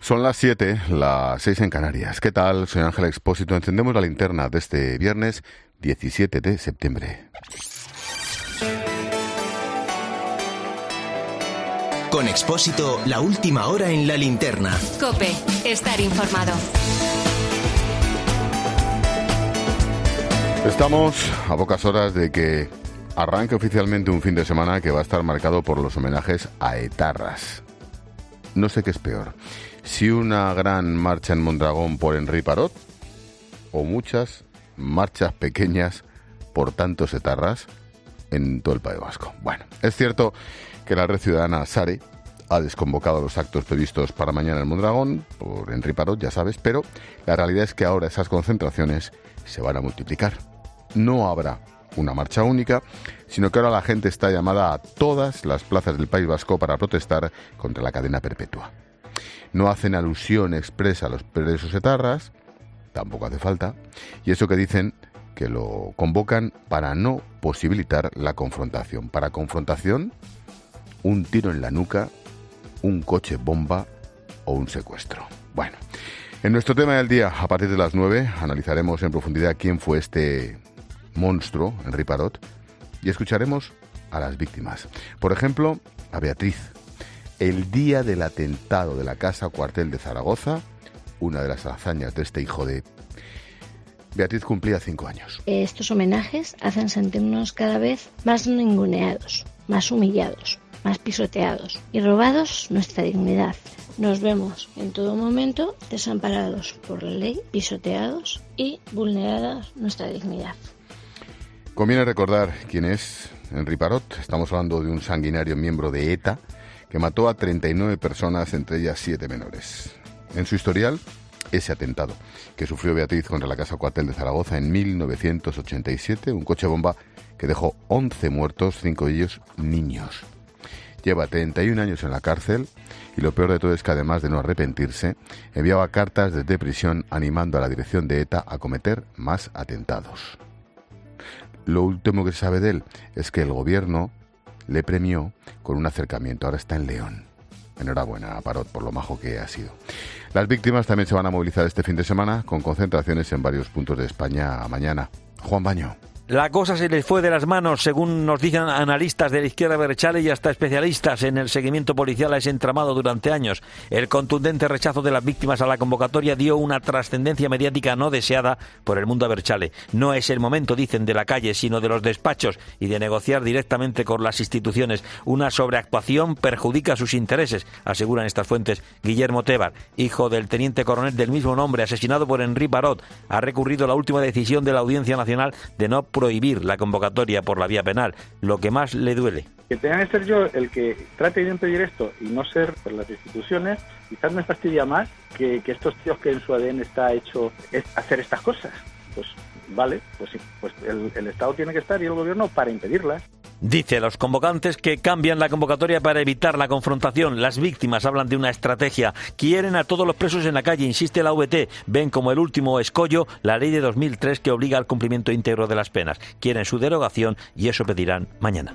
Son las 7, las 6 en Canarias. ¿Qué tal? Soy Ángel Expósito. Encendemos la linterna de este viernes 17 de septiembre. Con Expósito, la última hora en la linterna. COPE, estar informado. Estamos a pocas horas de que arranque oficialmente un fin de semana que va a estar marcado por los homenajes a etarras. No sé qué es peor, si una gran marcha en Mondragón por Henri Parot o muchas marchas pequeñas por tantos etarras en todo el País Vasco. Bueno, es cierto que la Red Ciudadana SARE ha desconvocado los actos previstos para mañana en Mondragón por Henri Parot, ya sabes, pero la realidad es que ahora esas concentraciones se van a multiplicar. No habrá una marcha única, sino que ahora la gente está llamada a todas las plazas del País Vasco para protestar contra la cadena perpetua. No hacen alusión expresa a los presos etarras, tampoco hace falta, y eso que dicen que lo convocan para no posibilitar la confrontación. Para confrontación, un tiro en la nuca, un coche bomba o un secuestro. Bueno, en nuestro tema del día, a partir de las 9, analizaremos en profundidad quién fue este monstruo, Henri Parot, y escucharemos a las víctimas. Por ejemplo, a Beatriz. El día del atentado de la Casa Cuartel de Zaragoza, una de las hazañas de este hijo de... Beatriz cumplía 5 años. Estos homenajes hacen sentirnos cada vez más ninguneados, más humillados, más pisoteados y robados nuestra dignidad. Nos vemos en todo momento desamparados por la ley, pisoteados y vulneradas nuestra dignidad. Conviene recordar quién es Henri Parot. Estamos hablando de un sanguinario miembro de ETA que mató a 39 personas, entre ellas 7 menores. En su historial, ese atentado que sufrió Beatriz contra la Casa Cuartel de Zaragoza en 1987, un coche bomba que dejó 11 muertos, 5 de ellos niños. Lleva 31 años en la cárcel y lo peor de todo es que, además de no arrepentirse, enviaba cartas desde prisión animando a la dirección de ETA a cometer más atentados. Lo último que se sabe de él es que el gobierno le premió con un acercamiento. Ahora está en León. Enhorabuena a Parot por lo majo que ha sido. Las víctimas también se van a movilizar este fin de semana con concentraciones en varios puntos de España mañana. Juan Baño. La cosa se les fue de las manos, según nos dicen analistas de la izquierda abertzale y hasta especialistas en el seguimiento policial a ese entramado durante años. El contundente rechazo de las víctimas a la convocatoria dio una trascendencia mediática no deseada por el mundo abertzale. No es el momento, dicen, de la calle, sino de los despachos y de negociar directamente con las instituciones. Una sobreactuación perjudica sus intereses, aseguran estas fuentes. Guillermo Tebar, hijo del teniente coronel del mismo nombre, asesinado por Henri Parot, ha recurrido a la última decisión de la Audiencia Nacional de no prohibir la convocatoria por la vía penal, lo que más le duele. Que tenga que ser yo el que trate de impedir esto y no ser por las instituciones, quizás me fastidia más que estos tíos que en su ADN está hecho es hacer estas cosas. Pues vale, pues sí, pues el Estado tiene que estar y el gobierno para impedirlas. Dice los convocantes que cambian la convocatoria para evitar la confrontación. Las víctimas hablan de una estrategia. Quieren a todos los presos en la calle, insiste la VT. Ven como el último escollo la ley de 2003 que obliga al cumplimiento íntegro de las penas. Quieren su derogación y eso pedirán mañana.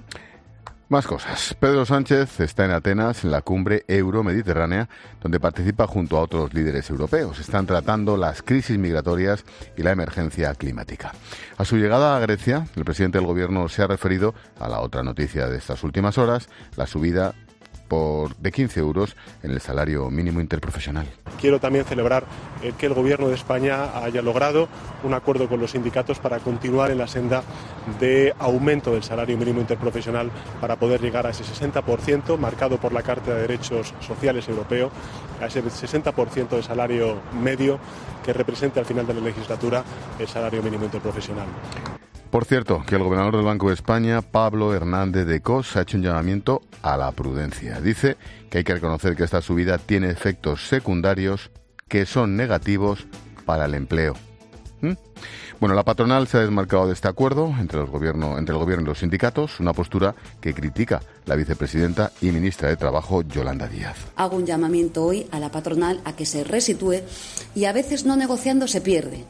Más cosas. Pedro Sánchez está en Atenas, en la cumbre euromediterránea, donde participa junto a otros líderes europeos. Están tratando las crisis migratorias y la emergencia climática. A su llegada a Grecia, el presidente del gobierno se ha referido a la otra noticia de estas últimas horas, la subida de 15 euros en el salario mínimo interprofesional. Quiero también celebrar que el Gobierno de España haya logrado un acuerdo con los sindicatos para continuar en la senda de aumento del salario mínimo interprofesional para poder llegar a ese 60% marcado por la Carta de Derechos Sociales Europeo, a ese 60% de salario medio que represente al final de la legislatura el salario mínimo interprofesional. Por cierto, que el gobernador del Banco de España, Pablo Hernández de Cos, ha hecho un llamamiento a la prudencia. Dice que hay que reconocer que esta subida tiene efectos secundarios que son negativos para el empleo. Bueno, la patronal se ha desmarcado de este acuerdo entre el gobierno y los sindicatos, una postura que critica la vicepresidenta y ministra de Trabajo, Yolanda Díaz. Hago un llamamiento hoy a la patronal a que se resitúe y a veces no negociando se pierde.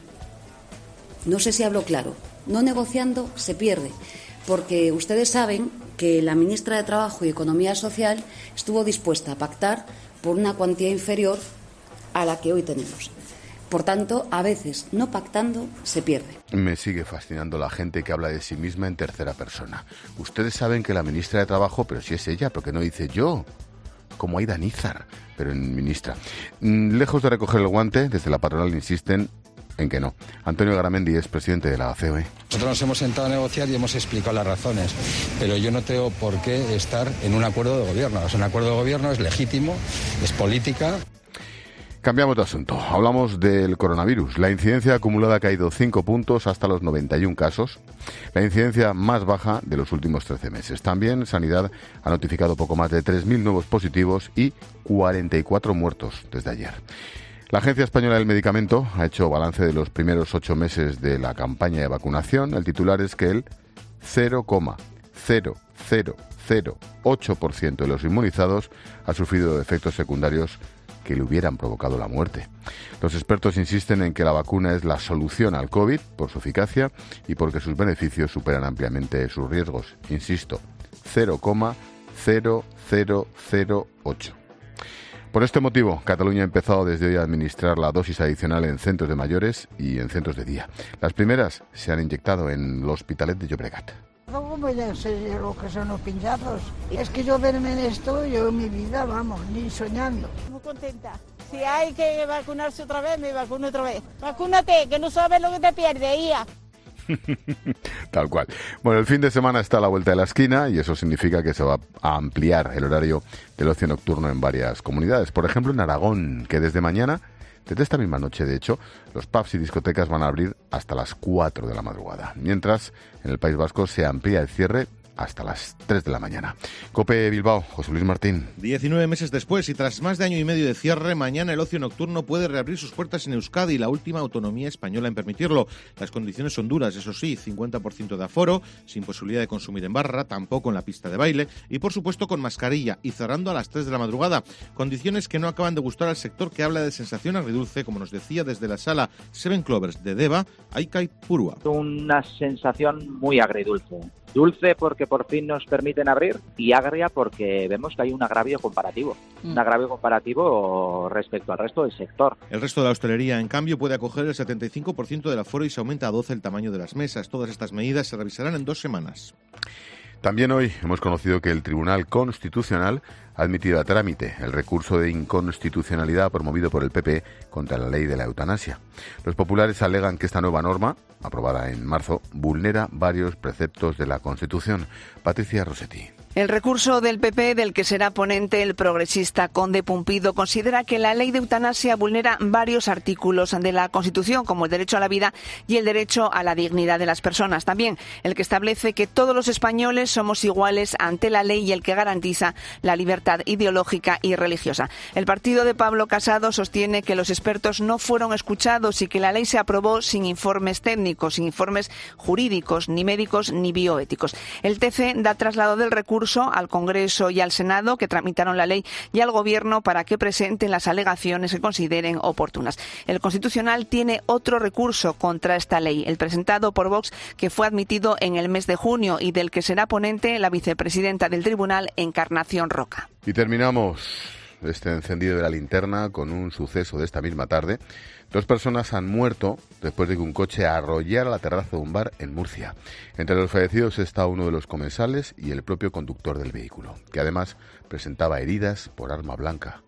No sé si hablo claro. No negociando se pierde, porque ustedes saben que la ministra de Trabajo y Economía Social estuvo dispuesta a pactar por una cuantía inferior a la que hoy tenemos. Por tanto, a veces, no pactando, se pierde. Me sigue fascinando la gente que habla de sí misma en tercera persona. Ustedes saben que la ministra de Trabajo, pero si es ella, ¿por qué no dice yo? Como Aida Nízar, pero en ministra. Lejos de recoger el guante, desde la patronal insisten en que no. Antonio Garamendi es presidente de la COE. Nosotros nos hemos sentado a negociar y hemos explicado las razones, pero yo no tengo por qué estar en un acuerdo de gobierno. O sea, un acuerdo de gobierno es legítimo, es política. Cambiamos de asunto. Hablamos del coronavirus. La incidencia acumulada ha caído 5 puntos hasta los 91 casos. La incidencia más baja de los últimos 13 meses. También Sanidad ha notificado poco más de 3.000 nuevos positivos y 44 muertos desde ayer. La Agencia Española del Medicamento ha hecho balance de los primeros 8 meses de la campaña de vacunación. El titular es que el 0,0008% de los inmunizados ha sufrido efectos secundarios que le hubieran provocado la muerte. Los expertos insisten en que la vacuna es la solución al COVID por su eficacia y porque sus beneficios superan ampliamente sus riesgos. Insisto, 0,0008. Por este motivo, Cataluña ha empezado desde hoy a administrar la dosis adicional en centros de mayores y en centros de día. Las primeras se han inyectado en el Hospitalet de Llobregat. ¿Cómo voy a enseñar lo que son los pinchazos? Es que yo verme en esto, yo en mi vida, vamos, ni soñando. Muy contenta. Si hay que vacunarse otra vez, me vacuno otra vez. Vacúnate, que no sabes lo que te pierdes, hija. Tal cual. Bueno, el fin de semana está a la vuelta de la esquina y eso significa que se va a ampliar el horario del ocio nocturno en varias comunidades. Por ejemplo, en Aragón, que desde mañana, desde esta misma noche, de hecho, los pubs y discotecas van a abrir hasta las 4 de la madrugada. Mientras, en el País Vasco se amplía el cierre hasta las 3 de la mañana. COPE Bilbao, José Luis Martín. 19 meses después y tras más de año y medio de cierre, mañana el ocio nocturno puede reabrir sus puertas en Euskadi, la última autonomía española en permitirlo. Las condiciones son duras, eso sí, 50% de aforo, sin posibilidad de consumir en barra, tampoco en la pista de baile y por supuesto con mascarilla y cerrando a las 3 de la madrugada. Condiciones que no acaban de gustar al sector, que habla de sensación agridulce, como nos decía desde la sala Seven Clovers de Deva, Aikai Purua. Una sensación muy agridulce. Dulce porque por fin nos permiten abrir y agria porque vemos que hay un agravio comparativo. Un agravio comparativo respecto al resto del sector. El resto de la hostelería, en cambio, puede acoger el 75% del aforo y se aumenta a 12 el tamaño de las mesas. Todas estas medidas se revisarán en 2 semanas. También hoy hemos conocido que el Tribunal Constitucional ha admitido a trámite el recurso de inconstitucionalidad promovido por el PP contra la ley de la eutanasia. Los populares alegan que esta nueva norma, aprobada en marzo, vulnera varios preceptos de la Constitución. Patricia Rossetti. El recurso del PP, del que será ponente el progresista Conde Pumpido, considera que la ley de eutanasia vulnera varios artículos de la Constitución, como el derecho a la vida y el derecho a la dignidad de las personas. También el que establece que todos los españoles somos iguales ante la ley y el que garantiza la libertad ideológica y religiosa. El partido de Pablo Casado sostiene que los expertos no fueron escuchados y que la ley se aprobó sin informes técnicos, sin informes jurídicos, ni médicos, ni bioéticos. El TC da traslado del recurso al Congreso y al Senado, que tramitaron la ley, y al Gobierno para que presenten las alegaciones que consideren oportunas. El Constitucional tiene otro recurso contra esta ley, el presentado por Vox, que fue admitido en el mes de junio y del que será ponente la vicepresidenta del Tribunal, Encarnación Roca. Y terminamos este encendido de la linterna con un suceso de esta misma tarde. 2 personas han muerto después de que un coche arrollara la terraza de un bar en Murcia. Entre los fallecidos está uno de los comensales y el propio conductor del vehículo, que además presentaba heridas por arma blanca.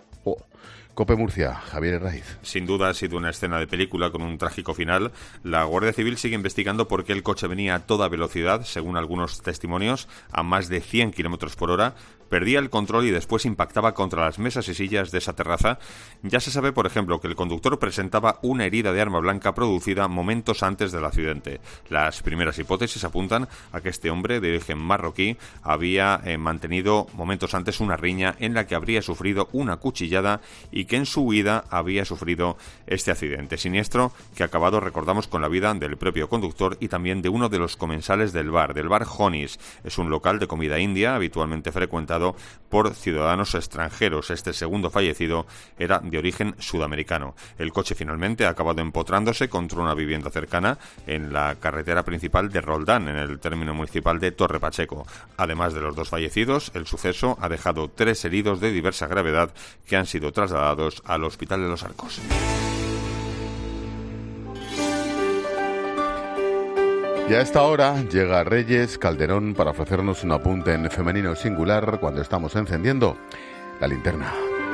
COPE Murcia, Javier Herraiz. Sin duda ha sido una escena de película con un trágico final. La Guardia Civil sigue investigando por qué el coche venía a toda velocidad, según algunos testimonios, a más de 100 km por hora. Perdía el control y después impactaba contra las mesas y sillas de esa terraza. Ya se sabe, por ejemplo, que el conductor presentaba una herida de arma blanca producida momentos antes del accidente. Las primeras hipótesis apuntan a que este hombre de origen marroquí había mantenido momentos antes una riña en la que habría sufrido una cuchillada y y que en su huida había sufrido este accidente siniestro que ha acabado, recordamos, con la vida del propio conductor y también de uno de los comensales del bar Honey's. Es un local de comida india habitualmente frecuentado por ciudadanos extranjeros. Este segundo fallecido era de origen sudamericano. El coche finalmente ha acabado empotrándose contra una vivienda cercana en la carretera principal de Roldán, en el término municipal de Torre Pacheco. Además de los 2 fallecidos, el suceso ha dejado 3 heridos de diversa gravedad que han sido trasladados al Hospital de los Arcos. Y a esta hora llega Reyes Calderón para ofrecernos un apunte en femenino singular cuando estamos encendiendo la linterna.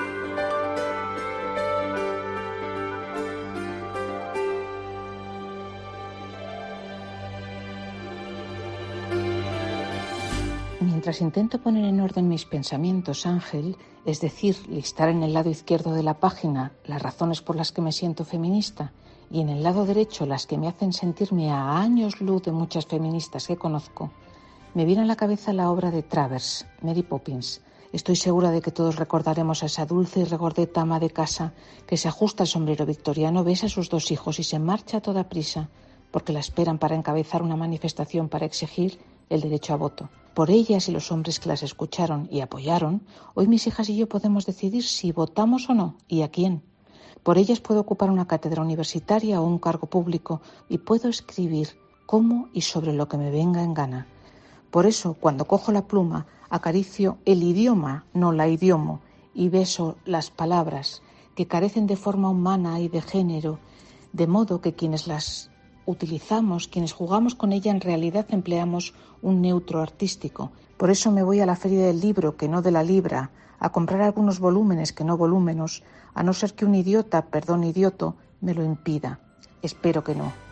Mientras intento poner en orden mis pensamientos, Ángel, es decir, listar en el lado izquierdo de la página las razones por las que me siento feminista y en el lado derecho las que me hacen sentirme a años luz de muchas feministas que conozco, me viene a la cabeza la obra de Travers, Mary Poppins. Estoy segura de que todos recordaremos a esa dulce y regordeta ama de casa que se ajusta al sombrero victoriano, besa a sus 2 hijos y se marcha a toda prisa porque la esperan para encabezar una manifestación para exigir el derecho a voto. Por ellas y los hombres que las escucharon y apoyaron, hoy mis hijas y yo podemos decidir si votamos o no y a quién. Por ellas puedo ocupar una cátedra universitaria o un cargo público y puedo escribir cómo y sobre lo que me venga en gana. Por eso, cuando cojo la pluma, acaricio el idioma, no la idiomo, y beso las palabras que carecen de forma humana y de género, de modo que quienes las utilizamos, quienes jugamos con ella, en realidad empleamos un neutro artístico. Por eso me voy a la feria del libro, que no de la libra, a comprar algunos volúmenes que no volúmenos, a no ser que un idiota, perdón, idioto, me lo impida. Espero que no.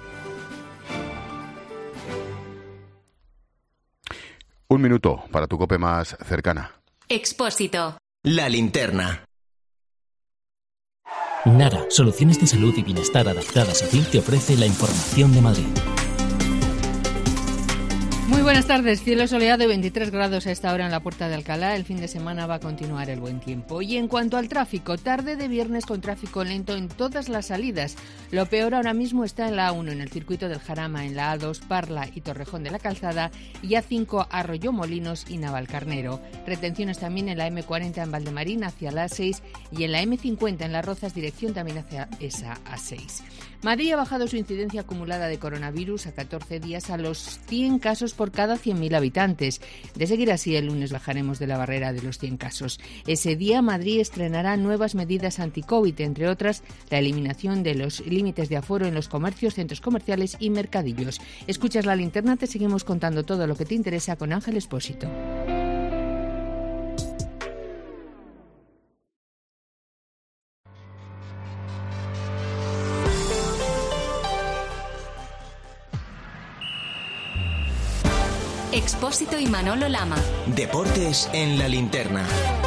1 minuto para tu COPE más cercana. Expósito. La linterna. Nara, soluciones de salud y bienestar adaptadas a ti, te ofrece la información de Madrid. Muy buenas tardes, cielo soleado y 23 grados a esta hora en la Puerta de Alcalá. El fin de semana va a continuar el buen tiempo. Y en cuanto al tráfico, tarde de viernes con tráfico lento en todas las salidas. Lo peor ahora mismo está en la A1, en el circuito del Jarama, en la A2, Parla y Torrejón de la Calzada, y A5, Arroyomolinos y Navalcarnero. Retenciones también en la M40 en Valdemarín hacia la A6 y en la M50 en Las Rozas, dirección también hacia esa A6. Madrid ha bajado su incidencia acumulada de coronavirus a 14 días a los 100 casos por cada 100.000 habitantes. De seguir así, el lunes bajaremos de la barrera de los 100 casos. Ese día, Madrid estrenará nuevas medidas anti-COVID, entre otras, la eliminación de los límites de aforo en los comercios, centros comerciales y mercadillos. Escuchas La Linterna, te seguimos contando todo lo que te interesa con Ángel Expósito. Expósito y Manolo Lama. Deportes en La Linterna.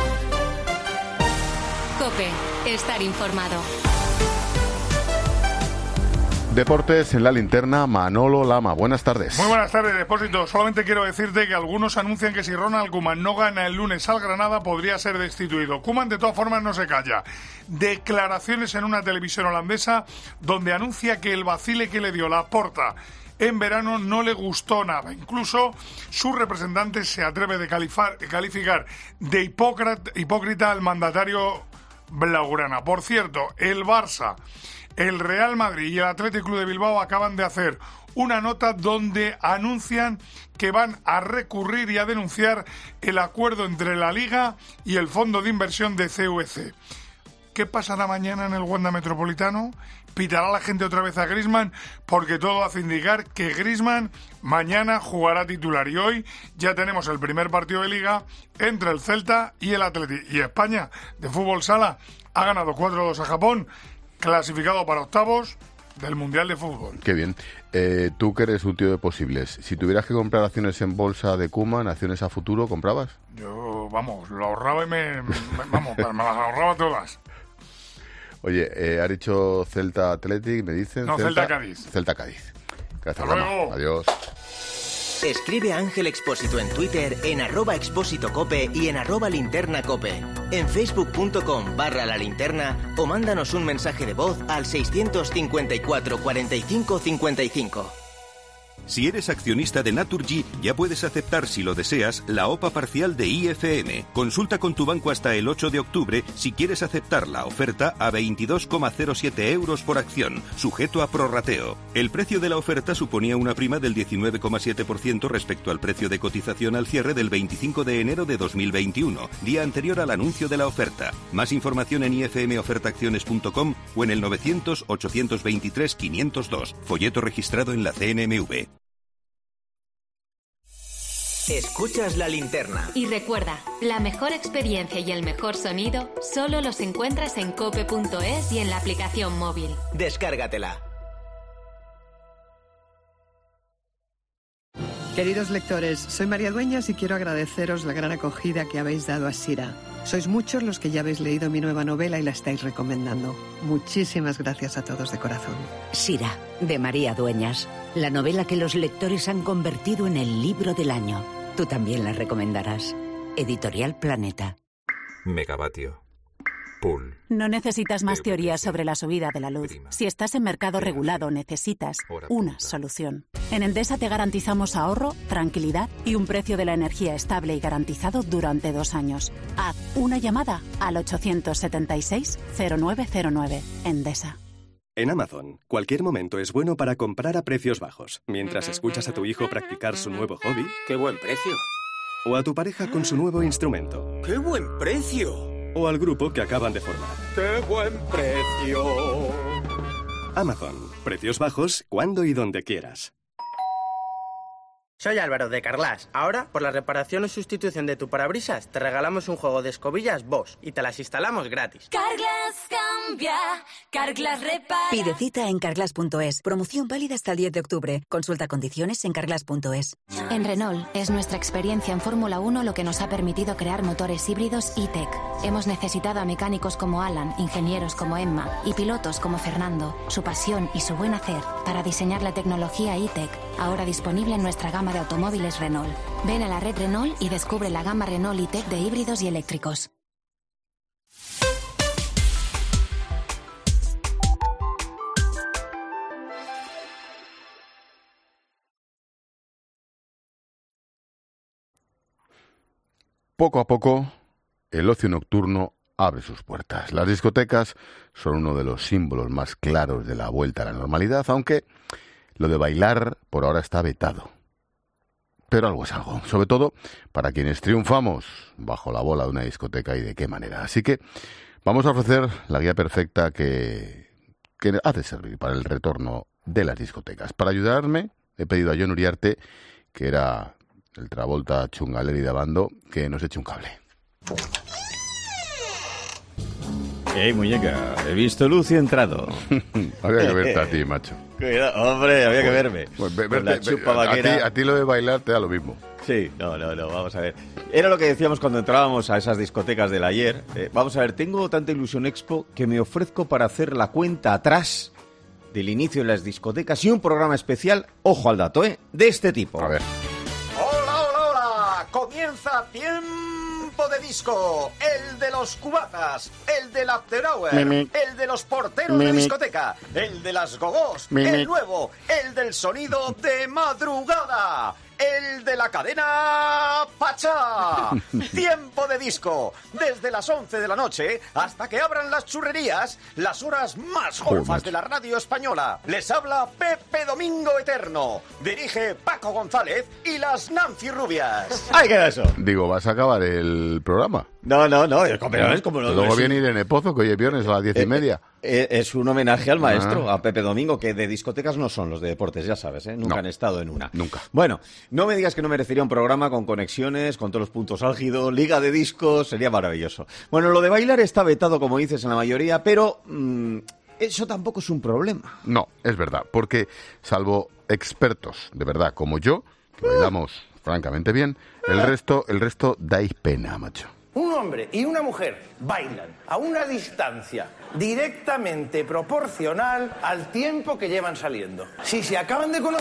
COPE. Estar informado. Deportes en La Linterna, Manolo Lama. Buenas tardes. Muy buenas tardes, Expósito. Solamente quiero decirte que algunos anuncian que si Ronald Koeman no gana el lunes al Granada, podría ser destituido. Koeman, de todas formas, no se calla. Declaraciones en una televisión holandesa donde anuncia que el vacile que le dio Laporta en verano no le gustó nada. Incluso su representante se atreve a calificar de hipócrita al mandatario blaugrana. Por cierto, el Barça, el Real Madrid y el Athletic Club de Bilbao acaban de hacer una nota donde anuncian que van a recurrir y a denunciar el acuerdo entre la Liga y el Fondo de Inversión de CVC. ¿Qué pasará mañana en el Wanda Metropolitano? ¿Pitará la gente otra vez a Griezmann? Porque todo hace indicar que Griezmann mañana jugará titular. Y hoy ya tenemos el primer partido de Liga entre el Celta y el Athletic. Y España, de fútbol sala, ha ganado 4-2 a Japón, clasificado para octavos del Mundial de Fútbol. Qué bien. Tú que eres un tío de posibles, si tuvieras que comprar acciones en bolsa de Koeman, acciones a futuro, ¿comprabas? Yo, vamos, lo ahorraba y me las ahorraba todas. Oye, ha dicho Celta Athletic, me dicen. No, Celta Cádiz. Celta Cádiz. Gracias, Hasta luego. Adiós. Escribe a Ángel Expósito en Twitter, en @expósitocope y en @linternacope. En facebook.com/la linterna o mándanos un mensaje de voz al 654 45 55. Si eres accionista de Naturgy, ya puedes aceptar, si lo deseas, la OPA parcial de IFM. Consulta con tu banco hasta el 8 de octubre si quieres aceptar la oferta a 22,07 euros por acción, sujeto a prorrateo. El precio de la oferta suponía una prima del 19,7% respecto al precio de cotización al cierre del 25 de enero de 2021, día anterior al anuncio de la oferta. Más información en ifmofertaacciones.com o en el 900-823-502. Folleto registrado en la CNMV. Escuchas La Linterna. Y recuerda, la mejor experiencia y el mejor sonido solo los encuentras en cope.es y en la aplicación móvil. Descárgatela. Queridos lectores, soy María Dueñas y quiero agradeceros la gran acogida que habéis dado a Sira. Sois muchos los que ya habéis leído mi nueva novela y la estáis recomendando. Muchísimas gracias a todos de corazón. Sira, de María Dueñas, la novela que los lectores han convertido en el libro del año. Tú también la recomendarás. Editorial Planeta. Megavatio. Pool. No necesitas más teorías sobre la subida de la luz. Si estás en mercado regulado, necesitas una solución. En Endesa te garantizamos ahorro, tranquilidad y un precio de la energía estable y garantizado durante 2 años. Haz una llamada al 876-0909. Endesa. En Amazon, cualquier momento es bueno para comprar a precios bajos. Mientras escuchas a tu hijo practicar su nuevo hobby. ¡Qué buen precio! O a tu pareja con su nuevo instrumento. ¡Qué buen precio! O al grupo que acaban de formar. ¡Qué buen precio! Amazon. Precios bajos cuando y donde quieras. Soy Álvaro de Carglass. Ahora, por la reparación o sustitución de tu parabrisas, te regalamos un juego de escobillas Bosch y te las instalamos gratis. Carglass cambia, Carglass repara. Pide cita en carglass.es. Promoción válida hasta el 10 de octubre. Consulta condiciones en carglass.es. En Renault es nuestra experiencia en Fórmula 1 lo que nos ha permitido crear motores híbridos e-Tech. Hemos necesitado a mecánicos como Alan, ingenieros como Emma y pilotos como Fernando, su pasión y su buen hacer para diseñar la tecnología e-Tech, ahora disponible en nuestra gama de automóviles Renault. Ven a la red Renault y descubre la gama Renault e-Tech de híbridos y eléctricos. Poco a poco, el ocio nocturno abre sus puertas. Las discotecas son uno de los símbolos más claros de la vuelta a la normalidad, aunque lo de bailar por ahora está vetado. Pero algo es algo, sobre todo para quienes triunfamos bajo la bola de una discoteca y de qué manera. Así que vamos a ofrecer la guía perfecta que ha de servir para el retorno de las discotecas. Para ayudarme he pedido a Jon Uriarte, que era el Travolta Chungaleri de Bando, que nos eche un cable. ¡Ey, muñeca! He visto luz y he entrado. Había que verte a ti, macho. Cuidado, hombre, había que verme. Pues con la chupa vaquera. A ti lo de bailar te da lo mismo. Sí, no, vamos a ver. Era lo que decíamos cuando entrábamos a esas discotecas del ayer. Vamos a ver, tengo tanta ilusión expo que me ofrezco para hacer la cuenta atrás del inicio de las discotecas y un programa especial, ojo al dato, de este tipo. A ver. ¡Hola! Comienza Tiempo de Disco, el de los cubatas, el del after hour, el de los porteros de discoteca, el de las gogós, el nuevo, el del sonido de madrugada, el de la cadena Pachá. Tiempo de Disco, desde las 11 de la noche hasta que abran las churrerías, las horas más golfas de la radio española. Les habla Pepe Domingo Eterno, dirige Paco González y las Nancy Rubias. ¡Ahí queda eso! Digo, ¿vas a acabar el programa? No, pero es como lo Luego viene Irene Pozo, que hoy es viernes a las 10:30. Es un homenaje al maestro, a Pepe Domingo, que de discotecas no son los de deportes, ya sabes, nunca han estado en una. Nunca. Bueno, no me digas que no merecería un programa con conexiones, con todos los puntos álgidos, liga de discos, sería maravilloso. Bueno, lo de bailar está vetado, como dices, en la mayoría, pero eso tampoco es un problema. No, es verdad, porque salvo expertos, de verdad, como yo, que bailamos francamente bien, el resto dais pena, macho. Un hombre y una mujer bailan a una distancia directamente proporcional al tiempo que llevan saliendo. Si se acaban de conocer,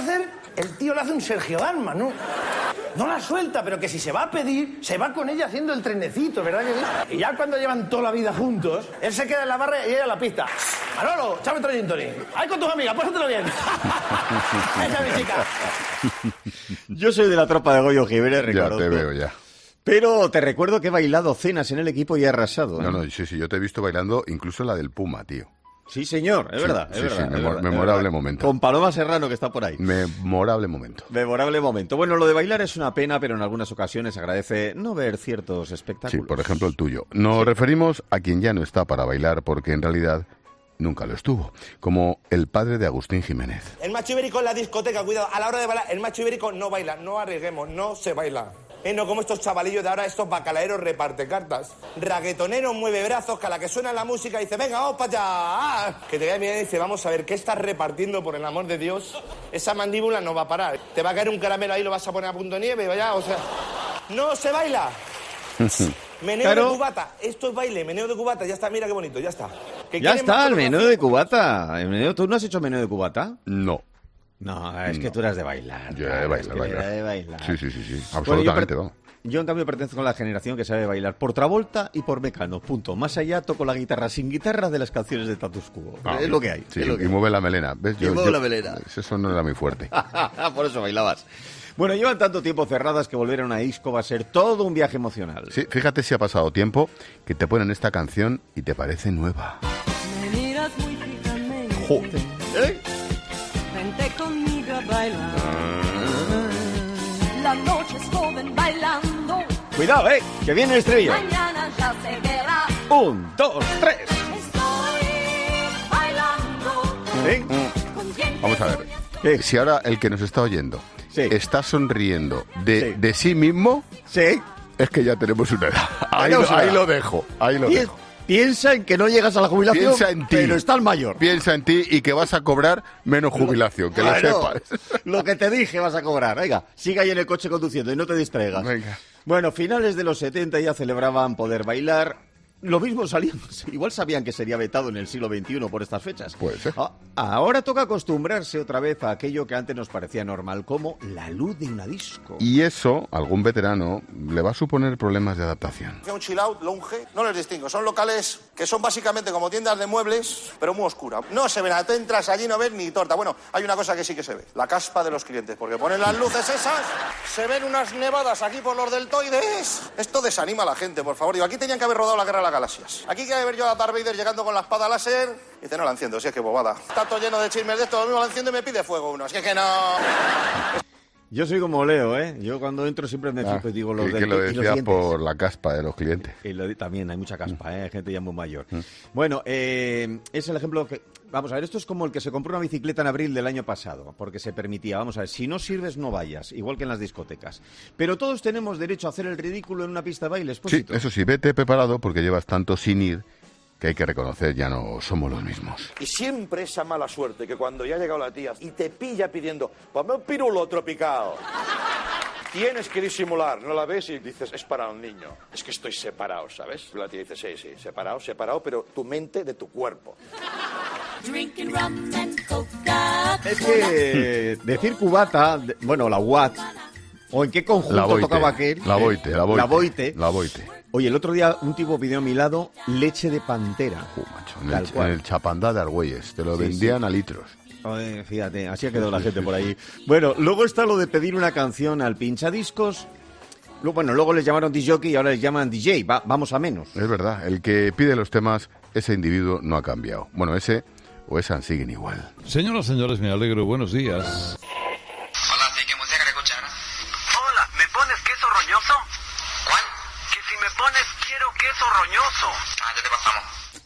El tío le hace un Sergio Dalma, ¿no? No la suelta, pero que si se va a pedir, se va con ella haciendo el trenecito, ¿verdad que sí? Y ya cuando llevan toda la vida juntos, él se queda en la barra y ella en la pista. Manolo, échame otro gin tonic. Ahí con tus amigas, pásatelo bien. Esa es mi chica. Yo soy de la tropa de Goyo Giménez, Ricardo. Ya te veo, ya. Pero te recuerdo que he bailado cenas en el equipo y he arrasado. No, sí, yo te he visto bailando incluso la del Puma, tío. Sí, señor, es verdad. Memorable momento. Con Paloma Serrano, que está por ahí. Memorable momento. Bueno, lo de bailar es una pena, pero en algunas ocasiones agradece no ver ciertos espectáculos. Sí, por ejemplo el tuyo. Nos referimos a quien ya no está para bailar, porque en realidad nunca lo estuvo, como el padre de Agustín Jiménez. El macho ibérico en la discoteca, cuidado, a la hora de bailar, el macho ibérico no baila, no arriesguemos, no se baila. No como estos chavalillos de ahora, estos bacalaeros reparte cartas. Raguetonero mueve brazos, que a la que suena la música dice, venga, vamos para allá. Que te cae bien y dice, vamos a ver, ¿qué estás repartiendo, por el amor de Dios? Esa mandíbula no va a parar. Te va a caer un caramelo ahí, lo vas a poner a punto de nieve, vaya, o sea... ¡No se baila! Meneo de cubata, esto es baile, meneo de cubata, ya está, mira qué bonito, ya está. Ya está, el meneo de cubata. ¿Tú no has hecho meneo de cubata? No. No, es que tú eras de bailar. Yo era de bailar. Sí, absolutamente, vamos. Yo, en cambio, pertenezco a la generación que sabe bailar por Travolta y por Mecano, punto. Más allá, toco la guitarra sin guitarra de las canciones de Status Quo. Es lo que hay. Sí, y mueve la melena. ¿Ves? Mueve la melena. Eso no era muy fuerte. Por eso bailabas. Bueno, llevan tanto tiempo cerradas que volver a una disco va a ser todo un viaje emocional. Sí, fíjate si ha pasado tiempo que te ponen esta canción y te parece nueva. Me miras muy fijamente. Joder. Vente conmigo a bailar. La noche es joven bailando. Cuidado, que viene el estribillo. Mañana ya se verá. 1, 2, 3. Estoy bailando. Vamos a ver. Si ahora el que nos está oyendo está sonriendo de sí mismo, es que ya tenemos una edad. Ahí lo dejo. Piensa en que no llegas a la jubilación, piensa en ti, pero estás mayor. Piensa en ti y que vas a cobrar menos jubilación, que lo sepas. Lo que te dije vas a cobrar. Venga, sigue ahí en el coche conduciendo y no te distraigas. Venga. Bueno, finales de los 70 ya celebraban poder bailar. Lo mismo igual sabían que sería vetado en el siglo XXI por estas fechas. Puede ser. Ahora toca acostumbrarse otra vez a aquello que antes nos parecía normal, como la luz de una disco. Y eso, a algún veterano, le va a suponer problemas de adaptación. Un chill out, lounge, no les distingo. Son locales que son básicamente como tiendas de muebles, pero muy oscuras. No se ven, te entras allí no ves ni torta. Bueno, hay una cosa que sí que se ve, la caspa de los clientes, porque ponen las luces esas, se ven unas nevadas aquí por los deltoides. Esto desanima a la gente, por favor. Digo, aquí tenían que haber rodado la Guerra de las Galaxias. Aquí que haber yo a Darth Vader llegando con la espada láser. Y dice, no la enciendo, si es que bobada. Está todo lleno de chismes de esto, lo mismo la enciendo y me pide fuego uno. Es que no... Yo soy como Leo, Yo cuando entro siempre me fijo y digo los que lo decía por la caspa de los clientes. Y también hay mucha caspa, Hay gente ya muy mayor. Bueno, es el ejemplo que... Vamos a ver, esto es como el que se compró una bicicleta en abril del año pasado, porque se permitía, vamos a ver, si no sirves no vayas, igual que en las discotecas. Pero todos tenemos derecho a hacer el ridículo en una pista de baile, Sí, eso sí, vete preparado porque llevas tanto sin ir que hay que reconocer, ya no somos los mismos. Y siempre esa mala suerte que cuando ya ha llegado la tía y te pilla pidiendo, ponme un pirulo tropical. Tienes que disimular, no la ves y dices, es para un niño. Es que estoy separado, ¿sabes? La tía dice, sí, separado, pero tu mente de tu cuerpo. Es que decir cubata, bueno, la Watt, o en qué conjunto tocaba aquel. La Boite. Oye, el otro día un tipo pidió a mi lado leche de pantera. Macho, en el Chapandá de Argüelles, te lo vendían a litros. Oye, fíjate, así ha quedado la gente por ahí. Bueno, luego está lo de pedir una canción al pinchadiscos. Bueno, luego les llamaron disc-jockey y ahora les llaman DJ. Vamos a menos. Es verdad, el que pide los temas, ese individuo no ha cambiado. Bueno, ese o esa siguen igual. Señoras, señores, me alegro. Buenos días. Hola, sí, ¿qué música quieres escuchar? Hola, ¿me pones queso roñoso? ¿Cuál? Que si me pones quiero queso roñoso. Ya te pasamos.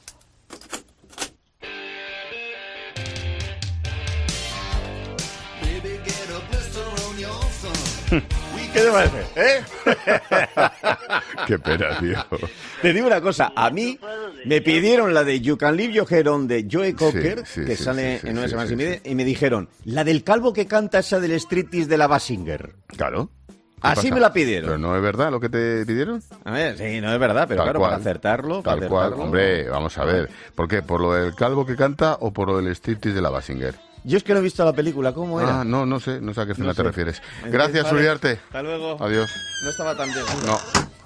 ¿Qué te parece? Qué pena, tío. Te digo una cosa, a mí me pidieron la de You Can Leave Your Hair On de Joe Cocker, que sale en una semana y me dijeron, la del calvo que canta esa del striptease de la Basinger. Claro. Así me la pidieron. ¿Pero no es verdad lo que te pidieron? A ver, sí, no es verdad, pero claro, para acertarlo. Tal cual, hombre, vamos a ver. ¿Por qué? ¿Por lo del calvo que canta o por lo del striptease de la Basinger? Yo es que no he visto la película, ¿cómo era? No sé a qué escena te refieres. Entonces, Gracias, vale. Uriarte. Hasta luego. Adiós. No estaba tan bien. No.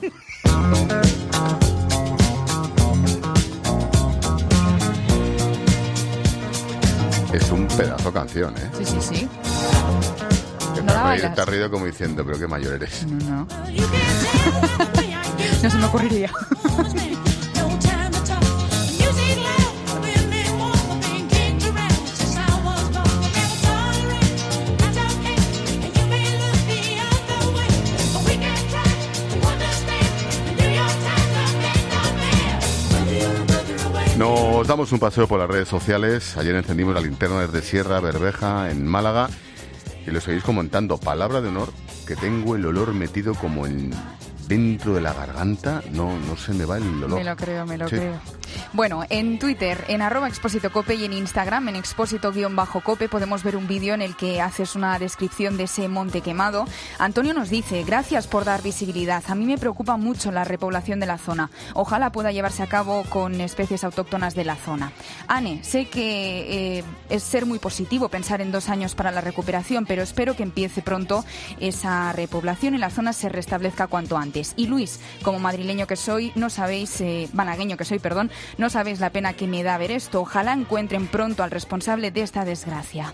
Es un pedazo canción, ¿eh? Sí. Que ¿No la bailas? te has reído como diciendo, pero qué mayor eres. No. No se me ocurriría. Nos damos un paseo por las redes sociales. Ayer encendimos la linterna desde Sierra Berbeja, en Málaga, y lo seguís comentando. Palabra de honor, que tengo el olor metido como dentro de la garganta. No se me va el olor. Me lo creo. Sí. Bueno, en Twitter, en @expósitocope, y en Instagram, en expósito_cope, podemos ver un vídeo en el que haces una descripción de ese monte quemado. Antonio nos dice: gracias por dar visibilidad. A mí me preocupa mucho la repoblación de la zona. Ojalá pueda llevarse a cabo con especies autóctonas de la zona. Ane, sé que es ser muy positivo pensar en 2 años para la recuperación, pero espero que empiece pronto esa repoblación y la zona se restablezca cuanto antes. Y Luis, como madrileño que soy, malagueño que soy, no sabéis la pena que me da ver esto. Ojalá encuentren pronto al responsable de esta desgracia.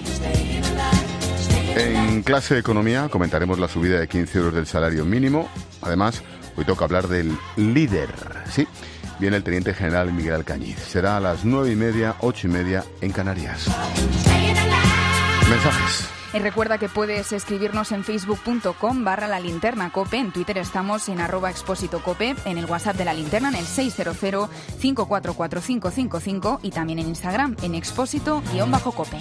En clase de economía comentaremos la subida de 15 euros del salario mínimo. Además, hoy toca hablar del líder. Sí, viene el teniente general Miguel Alcañiz. Será a las 9:30, 8:30 en Canarias. Mensajes. Y recuerda que puedes escribirnos en facebook.com/La Linterna Cope, en Twitter estamos en @expósitocope, en el WhatsApp de La Linterna en el 600-544-555 y también en Instagram en expósito_cope.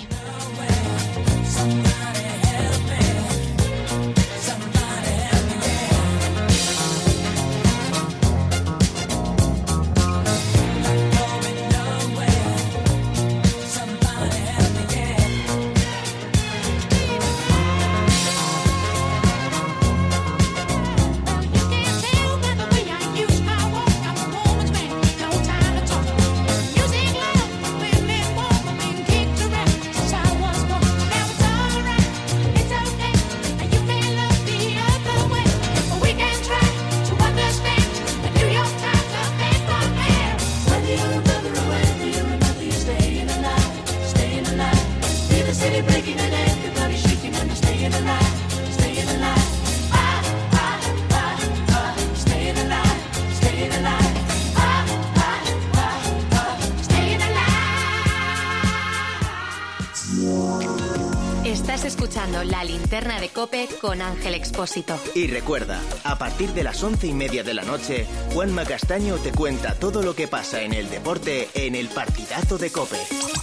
Estás escuchando La Linterna de COPE con Ángel Expósito. Y recuerda, a partir de las 11:30 de la noche, Juanma Castaño te cuenta todo lo que pasa en el deporte en el partidazo de COPE.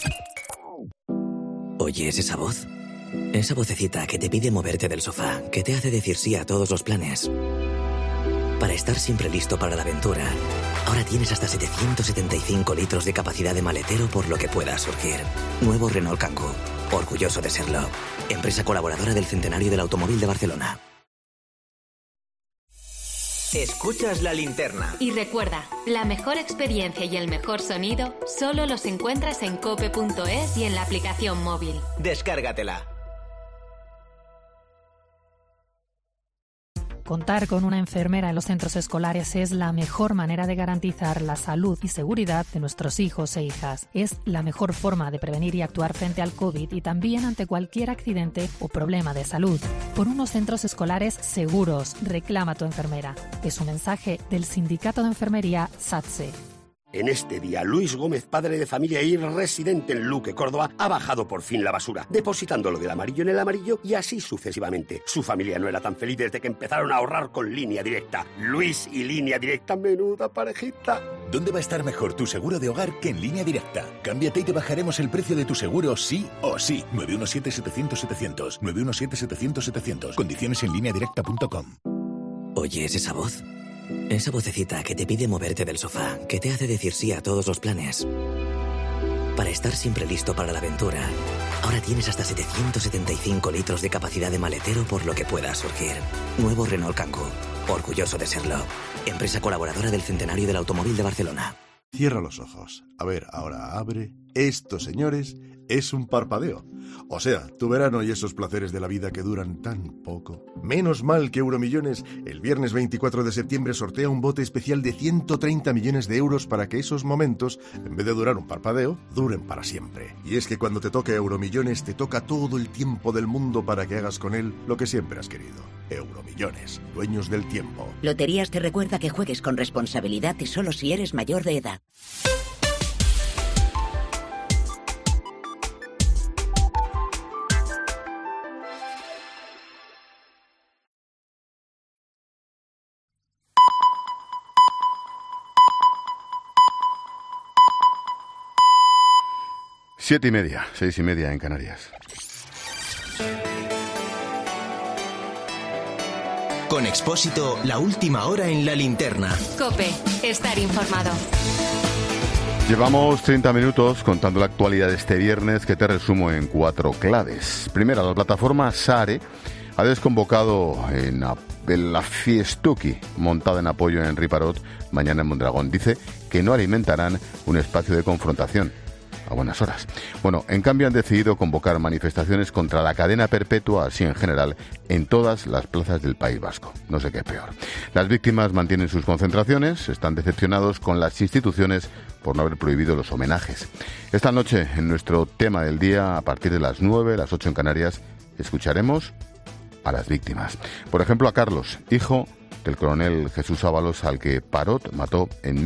¿Oyes esa voz? Esa vocecita que te pide moverte del sofá, que te hace decir sí a todos los planes. Para estar siempre listo para la aventura, ahora tienes hasta 775 litros de capacidad de maletero por lo que pueda surgir. Nuevo Renault Kangoo, orgulloso de serlo. Empresa colaboradora del Centenario del Automóvil de Barcelona. Escuchas La Linterna. Y recuerda, la mejor experiencia y el mejor sonido solo los encuentras en cope.es y en la aplicación móvil. Descárgatela. Contar con una enfermera en los centros escolares es la mejor manera de garantizar la salud y seguridad de nuestros hijos e hijas. Es la mejor forma de prevenir y actuar frente al COVID y también ante cualquier accidente o problema de salud. Por unos centros escolares seguros, reclama tu enfermera. Es un mensaje del Sindicato de Enfermería SATSE. En este día, Luis Gómez, padre de familia y residente en Luque, Córdoba, ha bajado por fin la basura, depositándolo del amarillo en el amarillo y así sucesivamente. Su familia no era tan feliz desde que empezaron a ahorrar con Línea Directa. Luis y Línea Directa, menuda parejita. ¿Dónde va a estar mejor tu seguro de hogar que en Línea Directa? Cámbiate y te bajaremos el precio de tu seguro sí o sí. 917-700-700. 917-700-700. Condiciones en lineadirecta.com. ¿Oyes esa voz? Esa vocecita que te pide moverte del sofá, que te hace decir sí a todos los planes. Para estar siempre listo para la aventura, ahora tienes hasta 775 litros de capacidad de maletero por lo que pueda surgir. Nuevo Renault Kangoo, orgulloso de serlo. Empresa colaboradora del Centenario del Automóvil de Barcelona. Cierra los ojos. A ver, ahora abre. Esto, señores, es un parpadeo. O sea, tu verano y esos placeres de la vida que duran tan poco. Menos mal que Euromillones el viernes 24 de septiembre sortea un bote especial de 130 millones de euros para que esos momentos, en vez de durar un parpadeo, duren para siempre. Y es que cuando te toque Euromillones, te toca todo el tiempo del mundo para que hagas con él lo que siempre has querido. Euromillones, dueños del tiempo. Loterías te recuerda que juegues con responsabilidad y solo si eres mayor de edad. Siete y media, 6:30 en Canarias. Con Expósito, la última hora en la linterna. COPE, estar informado. Llevamos 30 minutos contando la actualidad de este viernes, que te resumo en 4 claves. Primera, la plataforma SARE ha desconvocado en la Fiestuki, montada en apoyo en Riparot, mañana en Mondragón. Dice que no alimentarán un espacio de confrontación a buenas horas. Bueno, en cambio han decidido convocar manifestaciones contra la cadena perpetua, así en general, en todas las plazas del País Vasco. No sé qué es peor. Las víctimas mantienen sus concentraciones, están decepcionados con las instituciones por no haber prohibido los homenajes. Esta noche, en nuestro tema del día, a partir de las 9, las 8 en Canarias, escucharemos a las víctimas. Por ejemplo, a Carlos, hijo del coronel Jesús Ábalos, al que Parot mató en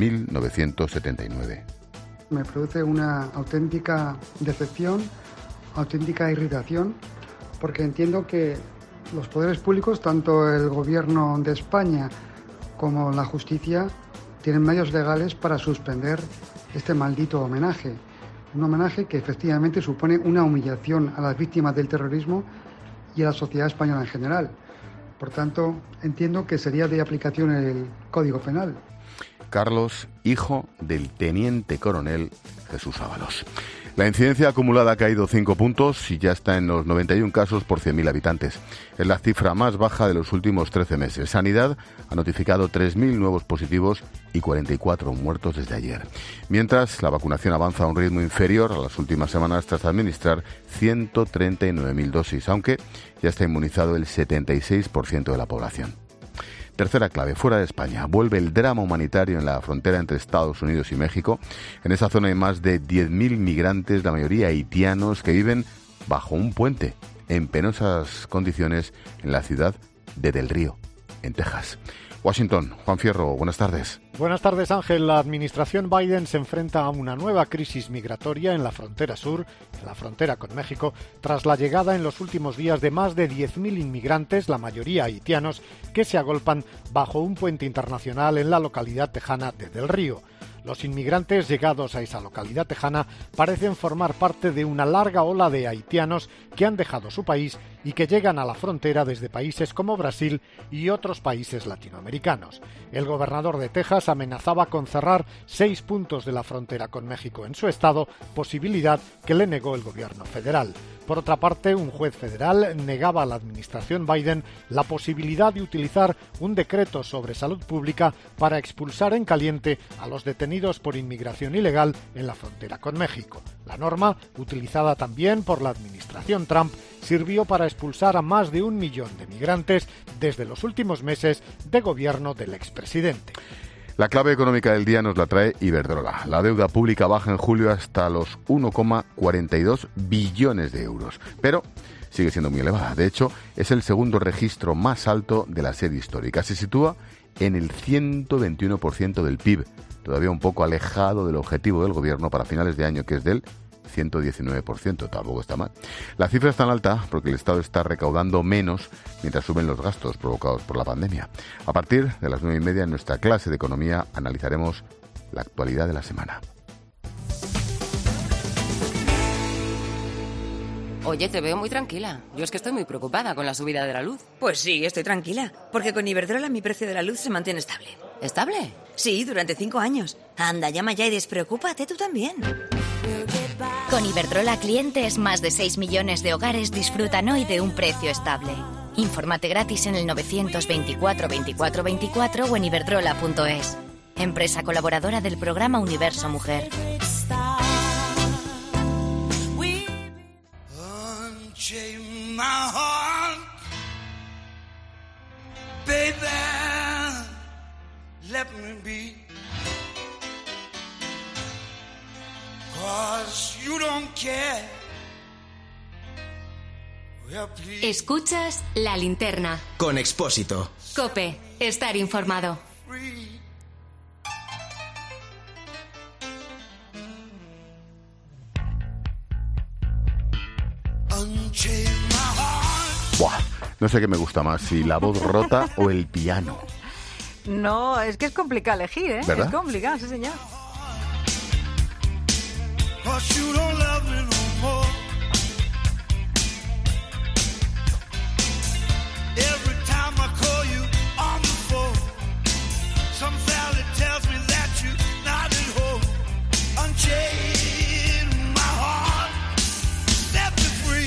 1979. Me produce una auténtica decepción, auténtica irritación, porque entiendo que los poderes públicos, tanto el gobierno de España como la justicia, tienen medios legales para suspender este maldito homenaje. Un homenaje que efectivamente supone una humillación a las víctimas del terrorismo y a la sociedad española en general. Por tanto, entiendo que sería de aplicación el Código Penal. Carlos, hijo del teniente coronel Jesús Ábalos. La incidencia acumulada ha caído 5 puntos y ya está en los 91 casos por 100.000 habitantes. Es la cifra más baja de los últimos 13 meses. Sanidad ha notificado 3.000 nuevos positivos y 44 muertos desde ayer. Mientras, la vacunación avanza a un ritmo inferior a las últimas semanas tras administrar 139.000 dosis, aunque ya está inmunizado el 76% de la población. Tercera clave, fuera de España. Vuelve el drama humanitario en la frontera entre Estados Unidos y México. En esa zona hay más de 10.000 migrantes, la mayoría haitianos, que viven bajo un puente, en penosas condiciones, en la ciudad de Del Río, en Texas. Washington, Juan Fierro, buenas tardes. Buenas tardes, Ángel. La administración Biden se enfrenta a una nueva crisis migratoria en la frontera sur, en la frontera con México, tras la llegada en los últimos días de más de 10.000 inmigrantes, la mayoría haitianos, que se agolpan bajo un puente internacional en la localidad tejana de Del Río. Los inmigrantes llegados a esa localidad tejana parecen formar parte de una larga ola de haitianos que han dejado su país y que llegan a la frontera desde países como Brasil y otros países latinoamericanos. El gobernador de Texas amenazaba con cerrar 6 puntos de la frontera con México en su estado, posibilidad que le negó el gobierno federal. Por otra parte, un juez federal negaba a la administración Biden la posibilidad de utilizar un decreto sobre salud pública para expulsar en caliente a los detenidos por inmigración ilegal en la frontera con México. La norma, utilizada también por la administración Trump, sirvió para expulsar a más de 1 millón de migrantes desde los últimos meses de gobierno del expresidente. La clave económica del día nos la trae Iberdrola. La deuda pública baja en julio hasta los 1,42 billones de euros, pero sigue siendo muy elevada. De hecho, es el segundo registro más alto de la serie histórica. Se sitúa en el 121% del PIB, todavía un poco alejado del objetivo del gobierno para finales de año, que es del 119%, tampoco está mal. La cifra es tan alta porque el Estado está recaudando menos mientras suben los gastos provocados por la pandemia. A partir de las 9:30 en nuestra clase de economía analizaremos la actualidad de la semana. Oye, te veo muy tranquila. Yo es que estoy muy preocupada con la subida de la luz. Pues sí, estoy tranquila, porque con Iberdrola mi precio de la luz se mantiene estable. ¿Estable? Sí, durante 5 años. Anda, llama ya y despreocúpate tú también. Con Iberdrola clientes, más de 6 millones de hogares disfrutan hoy de un precio estable. Infórmate gratis en el 924 24 24 o en iberdrola.es. Empresa colaboradora del programa Universo Mujer. let me be. 'Cause you don't care. Well, please. Escuchas La Linterna. Con Expósito. COPE. Estar informado. Buah, no sé qué me gusta más, si la voz rota o el piano. No, es que es complicado elegir, ¿eh? ¿Verdad? Es complicado, sí, señor. 'Cause you don't love me no more. Every time I call you on the phone, some fella tells me that you're not at home. Unchain my heart, set me free.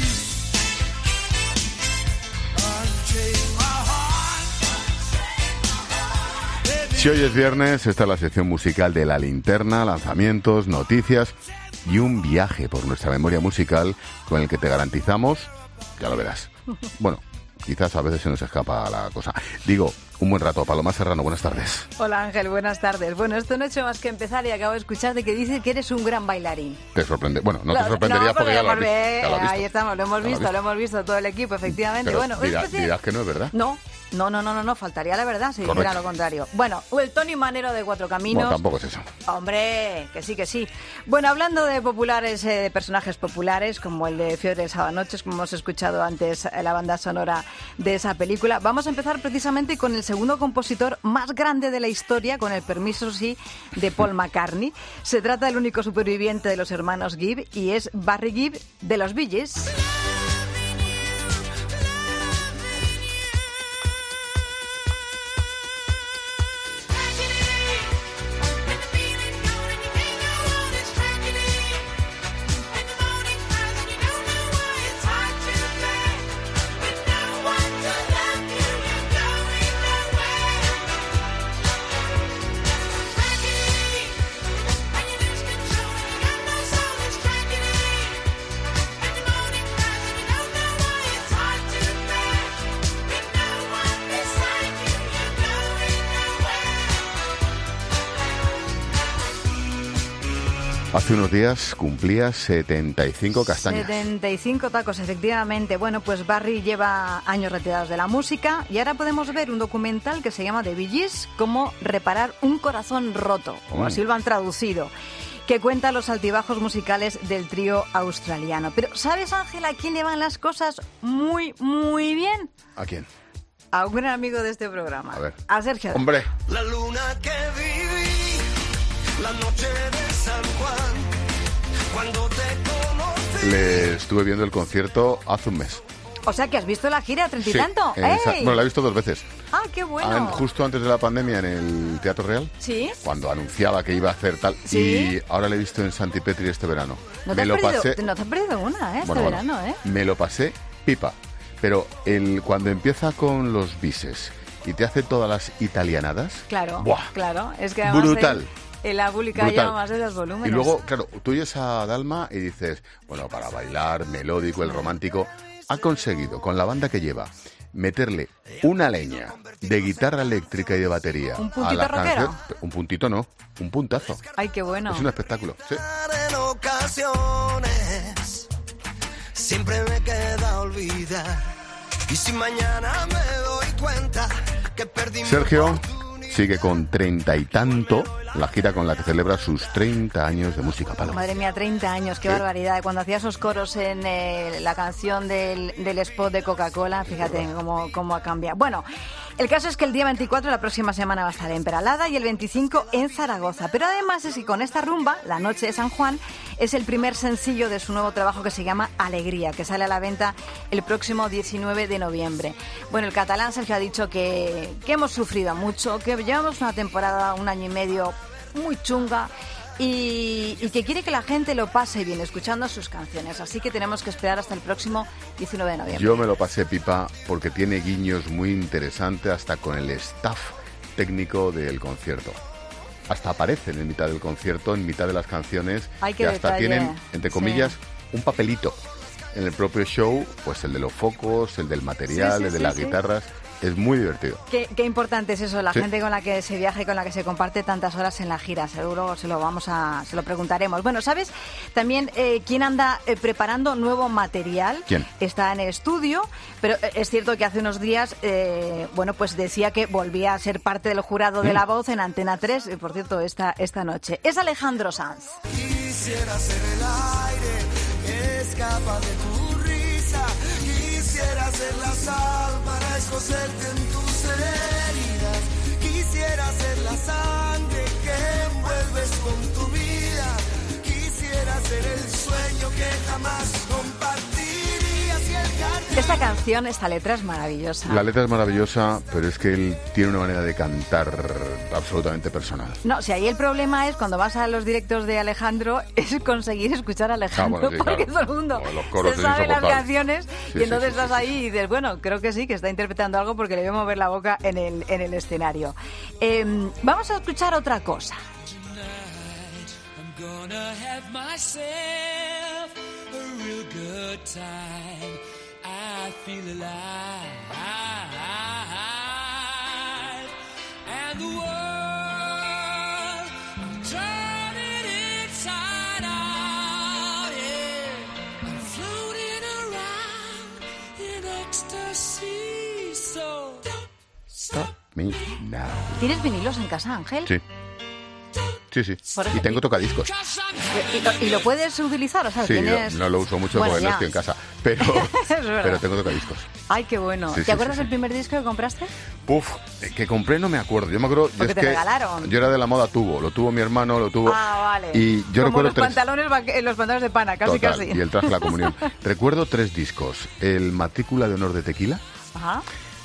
Unchain my heart. Si hoy es viernes, esta es la sección musical de La Linterna, lanzamientos, noticias y un viaje por nuestra memoria musical con el que te garantizamos, ya lo verás. Bueno, quizás a veces se nos escapa la cosa. Digo, un buen rato. Paloma Serrano, buenas tardes. Hola Ángel, buenas tardes. Bueno, esto no he hecho más que empezar y acabo de escucharte que dice que eres un gran bailarín. Te sorprende. Bueno, no te sorprendería porque ya lo has visto. Ahí estamos, lo hemos visto todo el equipo, efectivamente. Pero bueno, dirás que no es verdad. No, faltaría la verdad si dijera lo contrario. Bueno, el Tony Manero de Cuatro Caminos. Bueno, tampoco es eso. Hombre, que sí. Bueno, hablando de populares, de personajes populares, como el de Fiebre del Sábado Noches, como hemos escuchado antes la banda sonora de esa película, vamos a empezar precisamente con el segundo compositor más grande de la historia, con el permiso, sí, de Paul McCartney. Se trata del único superviviente de los hermanos Gibb y es Barry Gibb de los Bee Gees. Hace unos días cumplía 75 castañas. 75 tacos, efectivamente. Bueno, pues Barry lleva años retirados de la música y ahora podemos ver un documental que se llama The Bee Gees, cómo reparar un corazón roto, como así lo han traducido, que cuenta los altibajos musicales del trío australiano. Pero ¿sabes, Ángela, a quién le van las cosas muy, muy bien? ¿A quién? A un gran amigo de este programa. A ver. A Sergio. ¡Hombre! La luna que viví, la noche de San Juan, cuando te conocí. Le estuve viendo el concierto hace un mes. O sea, que has visto la gira treinta y Sí, tanto. bueno, la he visto 2 veces. ¡Ah, qué bueno! Justo antes de la pandemia en el Teatro Real. ¿Sí? Cuando anunciaba que iba a hacer tal. ¿Sí? Y ahora le he visto en Santipetri este verano. No te has perdido una, este verano, ¿eh? Me lo pasé pipa. Pero cuando empieza con los bises y te hace todas las italianadas. Claro, ¡buah! Claro. Es que además Brutal. La pública lleva más de los volúmenes. Y luego, claro, tú oyes a Dalma y dices, bueno, para bailar, melódico, el romántico, ha conseguido, con la banda que lleva, meterle una leña de guitarra eléctrica y de batería ¿Un puntito a la rockero? canción. Un puntito no, un puntazo. Ay, qué bueno. Es un espectáculo, sí. En ocasiones siempre me queda olvidar. Y si mañana me doy cuenta que perdí mi Sergio sigue con 30 y tanto la gira con la que celebra sus 30 años de música, Paloma. Madre mía, 30 años, qué barbaridad. Cuando hacía esos coros en la canción del spot de Coca-Cola, fíjate cómo ha cambiado. Bueno, el caso es que el día 24, la próxima semana, va a estar en Peralada y el 25 en Zaragoza. Pero además es que con esta rumba, La Noche de San Juan, es el primer sencillo de su nuevo trabajo que se llama Alegría, que sale a la venta el próximo 19 de noviembre. Bueno, el catalán Sergio ha dicho que hemos sufrido mucho, que llevamos una temporada, 1 año y medio, muy chunga y que quiere que la gente lo pase bien escuchando sus canciones. Así que tenemos que esperar hasta el próximo 19 de noviembre. Yo me lo pasé pipa porque tiene guiños muy interesantes hasta con el staff técnico del concierto. Hasta aparecen en mitad del concierto, en mitad de las canciones, Ay, que hasta detalle. tienen, entre comillas, Sí. un papelito en el propio show, pues el de los focos, el del material, Sí, el de sí, las sí. guitarras. es muy divertido. Qué importante es eso, la Sí. gente con la que se viaja y con la que se comparte tantas horas en la gira. Seguro se lo preguntaremos. Bueno, ¿sabes también quién anda preparando nuevo material? ¿Quién? Está en estudio, pero es cierto que hace unos días, pues decía que volvía a ser parte del jurado de La Voz en Antena 3, por cierto, esta noche. Es Alejandro Sanz. Quisiera ser el aire que escapa de tu risa. Quisiera ser la sal para escocerte en tus heridas. Quisiera ser la sangre que envuelves con tu vida. Quisiera ser el sueño que jamás compartirías. Y el cartel... Esta canción, esta letra es maravillosa. La letra es maravillosa, pero es que él tiene una manera de cantar absolutamente personal. No, si ahí el problema es cuando vas a los directos de Alejandro, es conseguir escuchar a Alejandro, bueno, sí, porque claro. todo el mundo Los coros se es sabe las insoportable. canciones Sí, y entonces sí, estás ahí y dices, bueno, creo que sí, que está interpretando algo porque le veo mover la boca en el escenario. Vamos a escuchar otra cosa. I'm gonna have myself a real good time. I feel alive. And the world, I'm turning inside out. Yeah. I'm floating around in ecstasy. So don't stop. Me now. ¿Tienes vinilos en casa, Ángel? Sí. Sí. Por Y ejemplo. tengo tocadiscos. ¿Y lo puedes utilizar? O sea, Sí, tienes... no lo uso mucho Bueno, porque no ya. estoy en casa, pero, Es verdad. pero tengo tocadiscos. Ay, qué bueno. Sí, ¿Te sí, acuerdas sí, del primer disco que compraste? Puf, que compré no me acuerdo. Yo me acuerdo. Porque es te que regalaron. Yo era de la moda tubo. Lo tuvo mi hermano, lo tuvo. Ah, vale. Y yo Como recuerdo los tres. pantalones de pana, casi Total, casi. y el traje de la comunión. Recuerdo 3 discos. El Matrícula de Honor de Tequila, Ajá.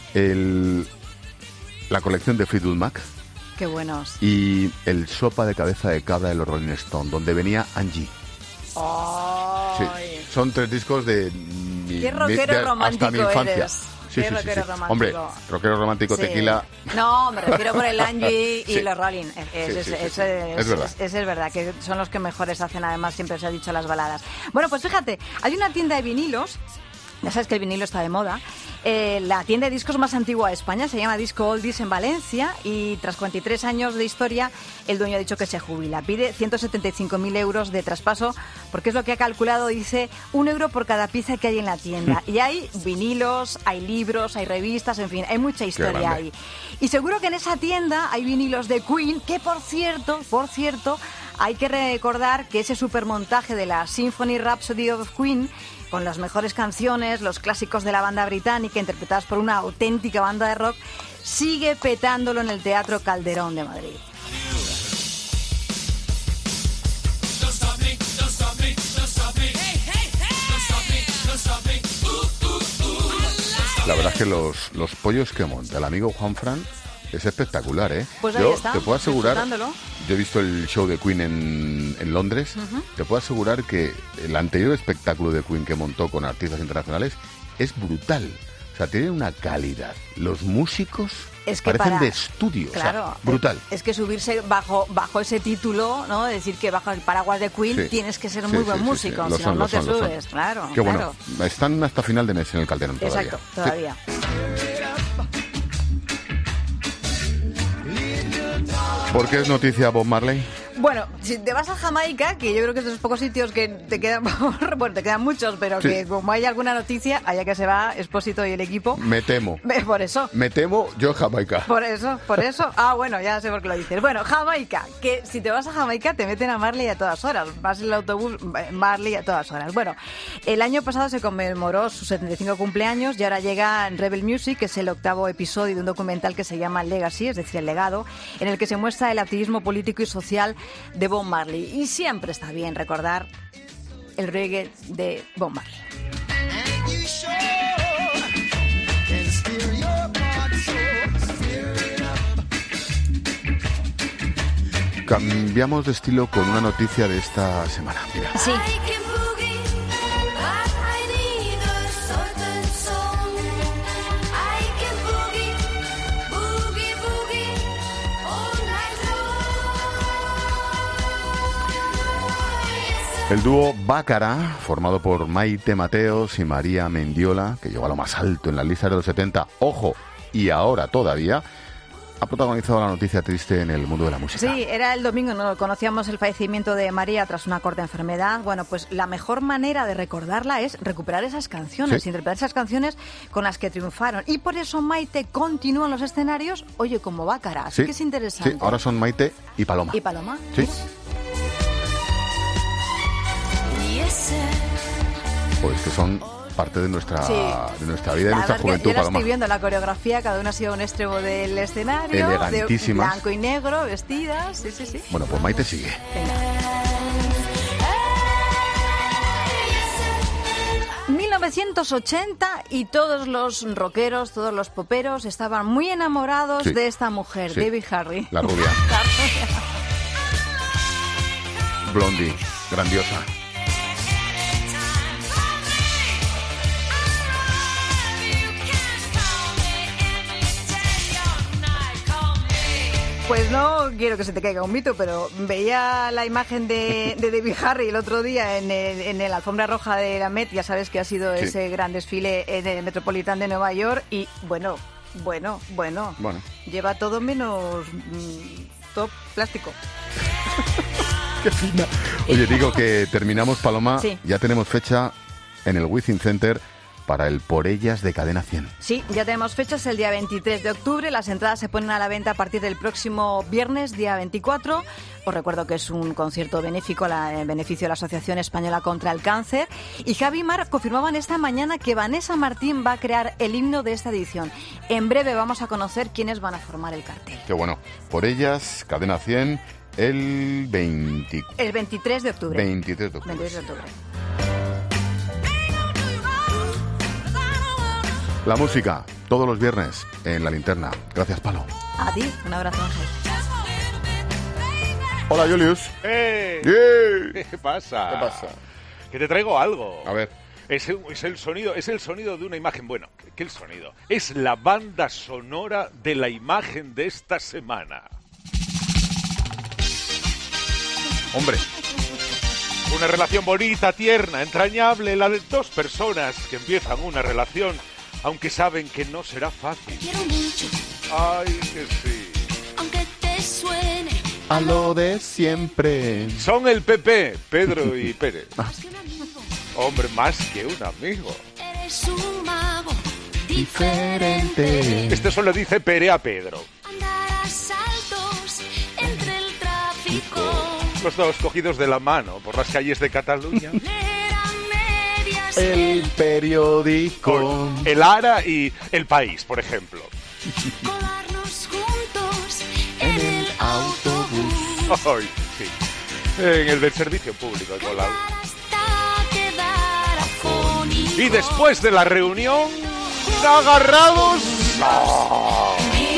la colección de Fleetwood Mac Qué buenos. y el Sopa de Cabeza de Cabra de los Rolling Stones, donde venía Angie. Sí, son 3 discos de Qué rockero romántico hasta mi infancia. eres. Sí, Qué sí, rockero sí. romántico. Hombre, rockero romántico, Sí. Tequila. No, me refiero por el Angie y Sí. los Rolling. Es verdad. Es verdad, que son los que mejores hacen, además, siempre se ha dicho, las baladas. Bueno, pues fíjate, hay una tienda de vinilos. Ya sabes que el vinilo está de moda. La tienda de discos más antigua de España se llama Disco Oldies en Valencia y tras 43 años de historia el dueño ha dicho que se jubila. Pide 175.000 euros de traspaso porque es lo que ha calculado, dice, 1 euro por cada pieza que hay en la tienda. Y hay vinilos, hay libros, hay revistas, en fin, hay mucha historia grande. ahí. Y seguro que en esa tienda hay vinilos de Queen, que por cierto, hay que recordar que ese supermontaje de la Symphony Rhapsody of Queen, con las mejores canciones, los clásicos de la banda británica, interpretadas por una auténtica banda de rock, sigue petándolo en el Teatro Calderón de Madrid. La verdad es que los pollos que monta el amigo Juan Fran es espectacular, ¿eh? Pues ahí yo está, te puedo asegurar, disfrutándolo. yo he visto el show de Queen en Londres, te puedo asegurar que el anterior espectáculo de Queen que montó con artistas internacionales es brutal. O sea, tiene una calidad. Los músicos Es que parecen para- de estudio. o sea, Claro, brutal. es que subirse bajo ese título, ¿no? Decir que bajo el paraguas de Queen Sí. tienes que ser Sí, muy sí, buen sí, músico, sí. Lo si son, no, no lo te son, lo son. subes, claro. Qué claro. bueno. Están hasta final de mes en el Calderón todavía. Exacto, Sí. todavía. ¿Por qué es noticia Bob Marley? Bueno, si te vas a Jamaica, que yo creo que es de los pocos sitios que te quedan, bueno, te quedan muchos, pero Sí. que como hay alguna noticia, allá que se va Expósito y el equipo, Me temo. por eso. Me temo yo en Jamaica. Por eso. Ah, bueno, ya sé por qué lo dices. Bueno, Jamaica, que si te vas a Jamaica te meten a Marley a todas horas. Vas en el autobús, Marley a todas horas. Bueno, el año pasado se conmemoró su 75 cumpleaños y ahora llega en Rebel Music, que es el 8º episodio de un documental que se llama Legacy, es decir, el legado, en el que se muestra el activismo político y social de Bob Marley. Y siempre está bien recordar el reggae de Bob Marley. Cambiamos de estilo con una noticia de esta semana. Mira. Sí. El dúo Bácara, formado por Maite Mateos y María Mendiola, que llegó a lo más alto en las listas de los 70, ojo, y ahora todavía ha protagonizado la noticia triste en el mundo de la música. Sí, era el domingo, ¿no? Conocíamos el fallecimiento de María tras una corta enfermedad. Bueno, pues la mejor manera de recordarla es recuperar esas canciones, interpretar esas canciones con las que triunfaron. Y por eso Maite continúa en los escenarios, oye, como Bácara. Así que es interesante. Sí, ahora son Maite y Paloma. ¿Y Paloma? Sí. Pues que son parte de nuestra vida y de nuestra juventud, yo la Paloma. estoy viendo la coreografía, cada una ha sido un extremo del escenario, elegantísimas, de blanco y negro, vestidas, sí. Bueno, pues Maite sigue. En 1980 y todos los rockeros, todos los poperos estaban muy enamorados de esta mujer, Debbie Harry. La rubia. Blondie, grandiosa. Pues no quiero que se te caiga un mito, pero veía la imagen de Debbie Harry el otro día en la alfombra roja de la Met, ya sabes que ha sido ese gran desfile en el Metropolitan de Nueva York, y bueno, lleva todo menos top plástico. Qué fina. Oye, digo que terminamos, Paloma, Sí. Ya tenemos fecha en el Within Center para el Por Ellas de Cadena 100. Sí, ya tenemos fechas, el día 23 de octubre. Las entradas se ponen a la venta a partir del próximo viernes, día 24. Os recuerdo que es un concierto benéfico en beneficio de la Asociación Española contra el Cáncer. Y Javi y Mar confirmaban esta mañana que Vanessa Martín va a crear el himno de esta edición. En breve vamos a conocer quiénes van a formar el cartel. Qué bueno. Por Ellas, Cadena 100, el 23 de octubre. 23 de octubre. 23 de octubre. La música, todos los viernes en La Linterna. Gracias, Palo. A ti, un abrazo, Ángel. Hola, Julius. ¿Qué pasa? ¿Qué pasa? Que te traigo algo. A ver. Es el sonido de una imagen. Bueno, ¿qué el sonido? Es la banda sonora de la imagen de esta semana. Hombre. Una relación bonita, tierna, entrañable, la de dos personas que empiezan una relación, aunque saben que no será fácil. Quiero mucho, Ay, que sí. aunque te suene. A lo de siempre. Son el PP, Pedro y Pérez. Hombre, más que un amigo. Eres un mago diferente. Esto solo dice Pere a Pedro. Andar a saltos entre el tráfico. Los dos cogidos de la mano por las calles de Cataluña. Leer a medias El periódico. Con el Ara y El País, por ejemplo. colarnos juntos En el autobús. Ay, sí. En el del servicio público, colado. hasta quedar afónicos. Y después de la reunión, agarrados. ¡No!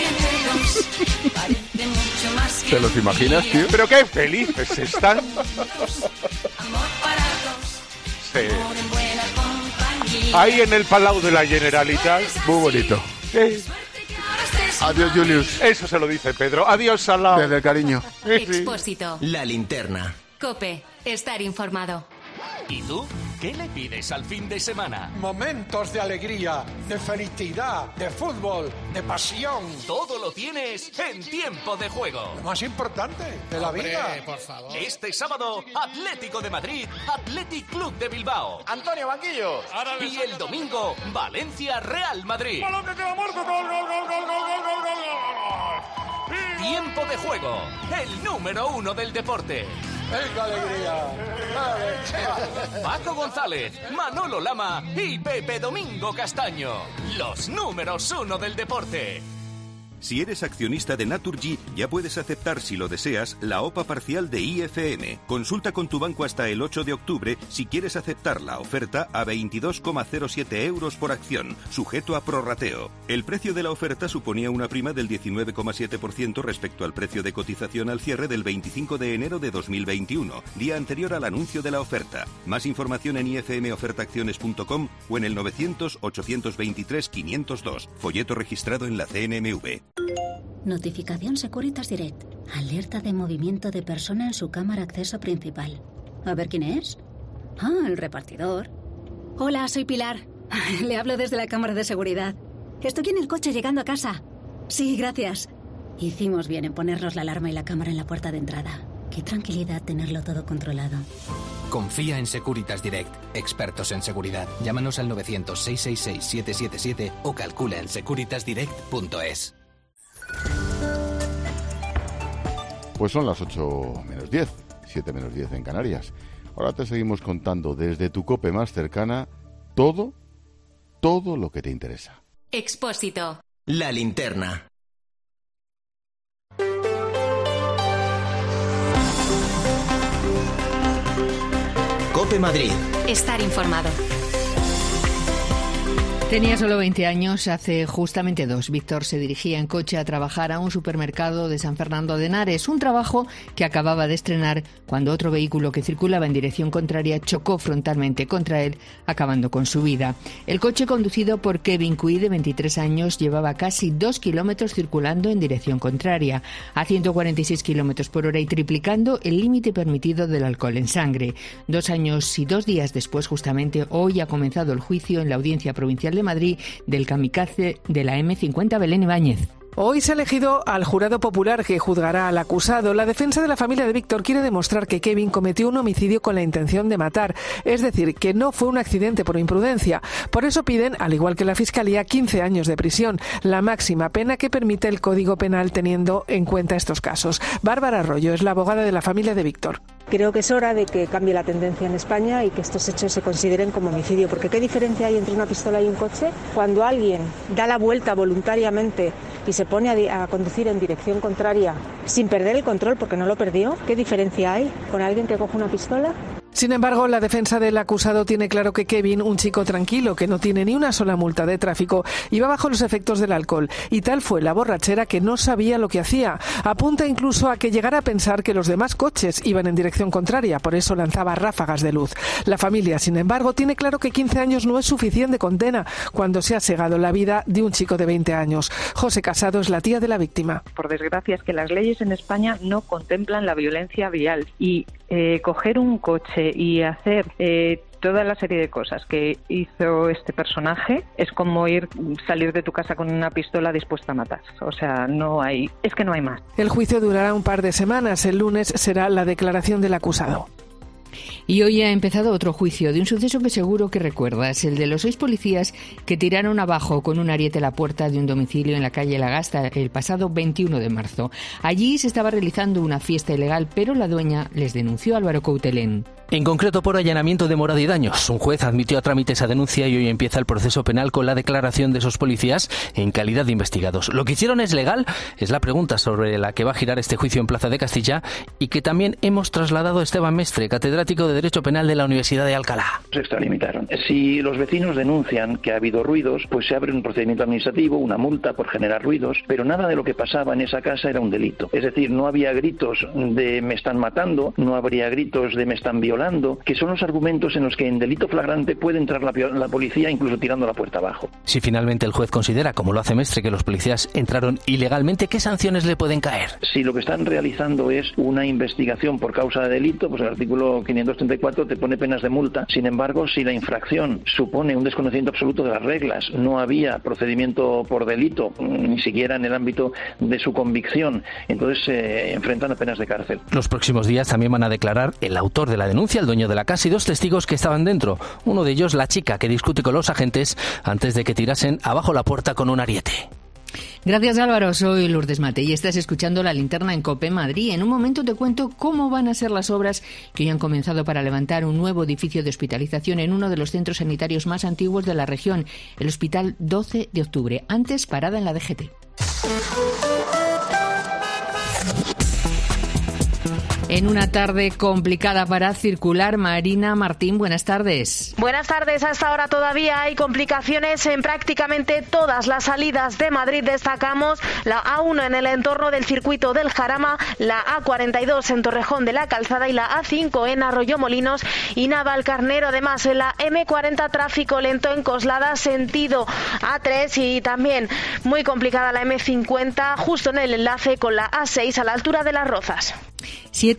Parece mucho más que ¿Te los imaginas, tío? Pero qué felices están. amor para dos, Sí. amor en buena compañía. Ahí en el Palau de la Generalitat. Muy bonito. Adiós, Julius. Eso se lo dice Pedro. Adiós, Salao. Desde el cariño. Expósito. La Linterna. COPE. Estar informado. ¿Y tú? ¿Qué le pides al fin de semana? Momentos de alegría, de felicidad, de fútbol, de pasión. Todo lo tienes en Tiempo de Juego. Lo más importante de la vida. Por favor. Este sábado, Atlético de Madrid, Athletic Club de Bilbao. Antonio Banquillo. Y el domingo, Valencia, Real Madrid. Tiempo de Juego, el número 1 del deporte. ¡Venga, alegría! Paco González, Manolo Lama y Pepe Domingo Castaño. Los números 1 del deporte. Si eres accionista de Naturgy, ya puedes aceptar, si lo deseas, la OPA parcial de IFM. Consulta con tu banco hasta el 8 de octubre si quieres aceptar la oferta a 22,07 euros por acción, sujeto a prorrateo. El precio de la oferta suponía una prima del 19,7% respecto al precio de cotización al cierre del 25 de enero de 2021, día anterior al anuncio de la oferta. Más información en ifmofertaacciones.com o en el 900-823-502. Folleto registrado en la CNMV. Notificación Securitas Direct. Alerta de movimiento de persona en su cámara acceso principal. A ver quién es. Ah, el repartidor. Hola, soy Pilar. Le hablo desde la cámara de seguridad. Estoy en el coche llegando a casa. Sí, gracias. Hicimos bien en ponernos la alarma y la cámara en la puerta de entrada. Qué tranquilidad tenerlo todo controlado. Confía en Securitas Direct, expertos en seguridad. Llámanos al 900-666-777 o calcula en securitasdirect.es. Pues son las 8 menos 10, 7 menos 10 en Canarias. Ahora te seguimos contando desde tu COPE más cercana todo lo que te interesa. Expósito. La linterna. COPE Madrid. Estar informado. Tenía solo 20 años, hace justamente 2. Víctor se dirigía en coche a trabajar a un supermercado de San Fernando de Henares, un trabajo que acababa de estrenar cuando otro vehículo que circulaba en dirección contraria chocó frontalmente contra él, acabando con su vida. El coche, conducido por Kevin Cui, de 23 años, llevaba casi 2 kilómetros circulando en dirección contraria, a 146 kilómetros por hora y triplicando el límite permitido del alcohol en sangre. 2 años y 2 días después, justamente hoy, ha comenzado el juicio en la Audiencia Provincial de Madrid del kamikaze de la M50, Belén Ibáñez. Hoy se ha elegido al jurado popular que juzgará al acusado. La defensa de la familia de Víctor quiere demostrar que Kevin cometió un homicidio con la intención de matar, es decir, que no fue un accidente por imprudencia. Por eso piden, al igual que la Fiscalía, 15 años de prisión, la máxima pena que permite el Código Penal teniendo en cuenta estos casos. Bárbara Arroyo es la abogada de la familia de Víctor. Creo que es hora de que cambie la tendencia en España y que estos hechos se consideren como homicidio, porque ¿qué diferencia hay entre una pistola y un coche? Cuando alguien da la vuelta voluntariamente y se pone a conducir en dirección contraria sin perder el control porque no lo perdió, ¿qué diferencia hay con alguien que coge una pistola? Sin embargo, la defensa del acusado tiene claro que Kevin, un chico tranquilo que no tiene ni una sola multa de tráfico, iba bajo los efectos del alcohol, y tal fue la borrachera que no sabía lo que hacía. Apunta incluso a que llegara a pensar que los demás coches iban en dirección contraria, por eso lanzaba ráfagas de luz. La familia, sin embargo, tiene claro que 15 años no es suficiente condena cuando se ha segado la vida de un chico de 20 años. José Casado es la tía de la víctima. Por desgracia, es que las leyes en España no contemplan la violencia vial y coger un coche y hacer toda la serie de cosas que hizo este personaje es como salir de tu casa con una pistola dispuesta a matar. O sea, no hay más. El juicio durará un par de semanas. El lunes será la declaración del acusado. Y hoy ha empezado otro juicio de un suceso que seguro que recuerdas, el de los 6 policías que tiraron abajo con un ariete la puerta de un domicilio en la calle Lagasta el pasado 21 de marzo. Allí se estaba realizando una fiesta ilegal, pero la dueña les denunció a Álvaro Coutelén. En concreto por allanamiento de morada y daños. Un juez admitió a trámite esa denuncia y hoy empieza el proceso penal con la declaración de esos policías en calidad de investigados. ¿Lo que hicieron es legal? Es la pregunta sobre la que va a girar este juicio en Plaza de Castilla y que también hemos trasladado a Esteban Mestre, catedrático de Derecho Penal de la Universidad de Alcalá. Se extralimitaron. Si los vecinos denuncian que ha habido ruidos, pues se abre un procedimiento administrativo, una multa por generar ruidos, pero nada de lo que pasaba en esa casa era un delito. Es decir, no había gritos de me están matando, no habría gritos de me están violando, que son los argumentos en los que en delito flagrante puede entrar la policía incluso tirando la puerta abajo. Si finalmente el juez considera, como lo hace Mestre, que los policías entraron ilegalmente, ¿qué sanciones le pueden caer? Si lo que están realizando es una investigación por causa de delito, pues el artículo 534 te pone penas de multa. Sin embargo, si la infracción supone un desconocimiento absoluto de las reglas, no había procedimiento por delito, ni siquiera en el ámbito de su convicción, entonces se enfrentan a penas de cárcel. Los próximos días también van a declarar el autor de la denuncia, el dueño de la casa, y 2 testigos que estaban dentro. Uno de ellos, la chica que discute con los agentes antes de que tirasen abajo la puerta con un ariete. Gracias, Álvaro. Soy Lourdes Mate y estás escuchando La Linterna en COPE Madrid. En un momento te cuento cómo van a ser las obras que hoy han comenzado para levantar un nuevo edificio de hospitalización en uno de los centros sanitarios más antiguos de la región, el Hospital 12 de Octubre, antes parada en la DGT. En una tarde complicada para circular, Marina Martín, buenas tardes. Buenas tardes. Hasta ahora todavía hay complicaciones en prácticamente todas las salidas de Madrid. Destacamos la A1 en el entorno del circuito del Jarama, la A42 en Torrejón de la Calzada y la A5 en Arroyomolinos y Navalcarnero. Además, en la M40 tráfico lento en Coslada, sentido A3, y también muy complicada la M50 justo en el enlace con la A6 a la altura de Las Rozas.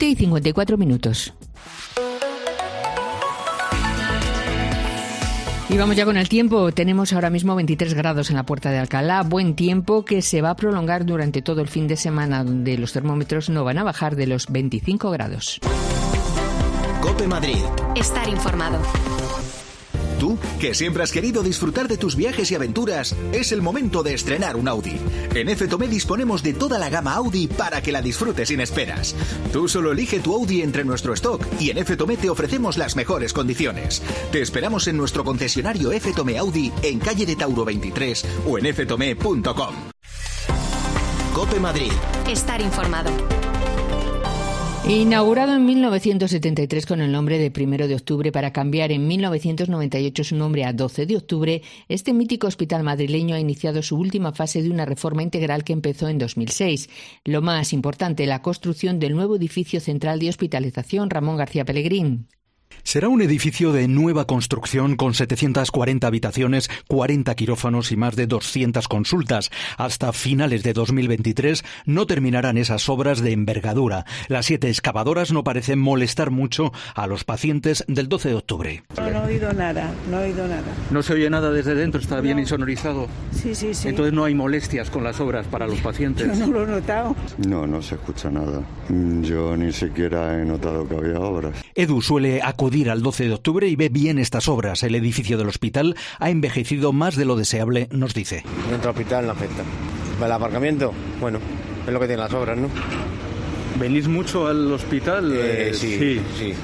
7:54. Y vamos ya con el tiempo. Tenemos ahora mismo 23 grados en la Puerta de Alcalá. Buen tiempo que se va a prolongar durante todo el fin de semana, donde los termómetros no van a bajar de los 25 grados. COPE Madrid. Estar informado. Tú, que siempre has querido disfrutar de tus viajes y aventuras, es el momento de estrenar un Audi. En F-Tomé disponemos de toda la gama Audi para que la disfrutes sin esperas. Tú solo elige tu Audi entre nuestro stock y en F-Tomé te ofrecemos las mejores condiciones. Te esperamos en nuestro concesionario F-Tomé Audi en calle de Tauro 23 o en ftome.com. COPE Madrid. Estar informado. Inaugurado en 1973 con el nombre de 1 de octubre para cambiar en 1998 su nombre a 12 de octubre, este mítico hospital madrileño ha iniciado su última fase de una reforma integral que empezó en 2006. Lo más importante, la construcción del nuevo edificio central de hospitalización Ramón García Pellegrín. Será un edificio de nueva construcción con 740 habitaciones, 40 quirófanos y más de 200 consultas. Hasta finales de 2023 no terminarán esas obras de envergadura. Las 7 excavadoras no parecen molestar mucho a los pacientes del 12 de octubre. No he oído nada. ¿No se oye nada desde dentro? ¿Está bien insonorizado? Sí. Entonces no hay molestias con las obras para los pacientes. Yo no lo he notado. No se escucha nada. Yo ni siquiera he notado que había obras. Edu suele acudir al 12 de octubre y ve bien estas obras. El edificio del hospital ha envejecido más de lo deseable, nos dice. Dentro del hospital no afecta. ¿El aparcamiento? Bueno, es lo que tienen las obras, ¿no? ¿Venís mucho al hospital? Sí.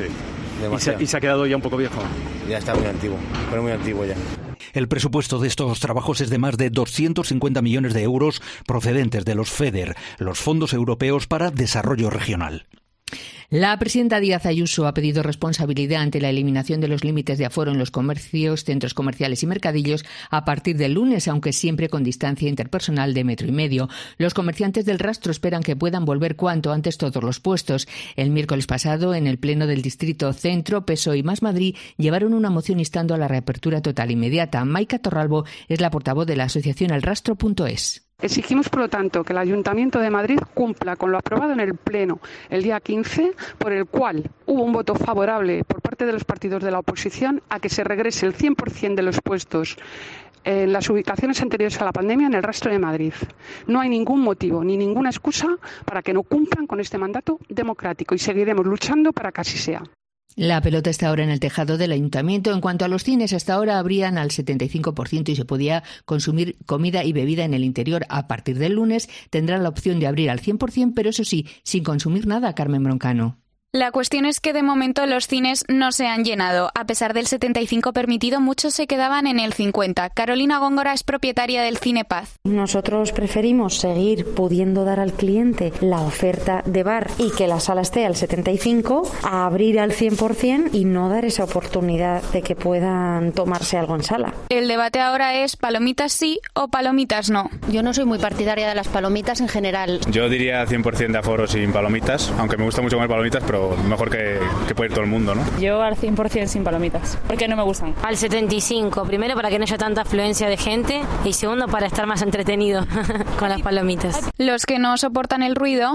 ¿Y se ha quedado ya un poco viejo? Ya está muy antiguo, pero muy antiguo ya. El presupuesto de estos trabajos es de más de 250 millones de euros procedentes de los FEDER, los Fondos Europeos para Desarrollo Regional. La presidenta Díaz Ayuso ha pedido responsabilidad ante la eliminación de los límites de aforo en los comercios, centros comerciales y mercadillos a partir del lunes, aunque siempre con distancia interpersonal de 1,5 metros. Los comerciantes del rastro esperan que puedan volver cuanto antes todos los puestos. El miércoles pasado, en el Pleno del Distrito Centro, PSOE y Más Madrid llevaron una moción instando a la reapertura total inmediata. Maika Torralbo es la portavoz de la asociación elrastro.es. Exigimos, por lo tanto, que el Ayuntamiento de Madrid cumpla con lo aprobado en el Pleno el día 15, por el cual hubo un voto favorable por parte de los partidos de la oposición a que se regrese el 100% de los puestos en las ubicaciones anteriores a la pandemia en el rastro de Madrid. No hay ningún motivo ni ninguna excusa para que no cumplan con este mandato democrático y seguiremos luchando para que así sea. La pelota está ahora en el tejado del ayuntamiento. En cuanto a los cines, hasta ahora abrían al 75% y se podía consumir comida y bebida en el interior. A partir del lunes tendrán la opción de abrir al 100%, pero eso sí, sin consumir nada, Carmen Broncano. La cuestión es que de momento los cines no se han llenado. A pesar del 75 permitido, muchos se quedaban en el 50. Carolina Góngora es propietaria del Cine Paz. Nosotros preferimos seguir pudiendo dar al cliente la oferta de bar y que la sala esté al 75, a abrir al 100% y no dar esa oportunidad de que puedan tomarse algo en sala. El debate ahora es palomitas sí o palomitas no. Yo no soy muy partidaria de las palomitas en general. Yo diría 100% de aforo sin palomitas, aunque me gusta mucho comer palomitas, pero mejor que pueda ir todo el mundo, ¿no? Yo al 100% sin palomitas, porque no me gustan. Al 75, primero para que no haya tanta afluencia de gente y segundo para estar más entretenido con las palomitas. Los que no soportan el ruido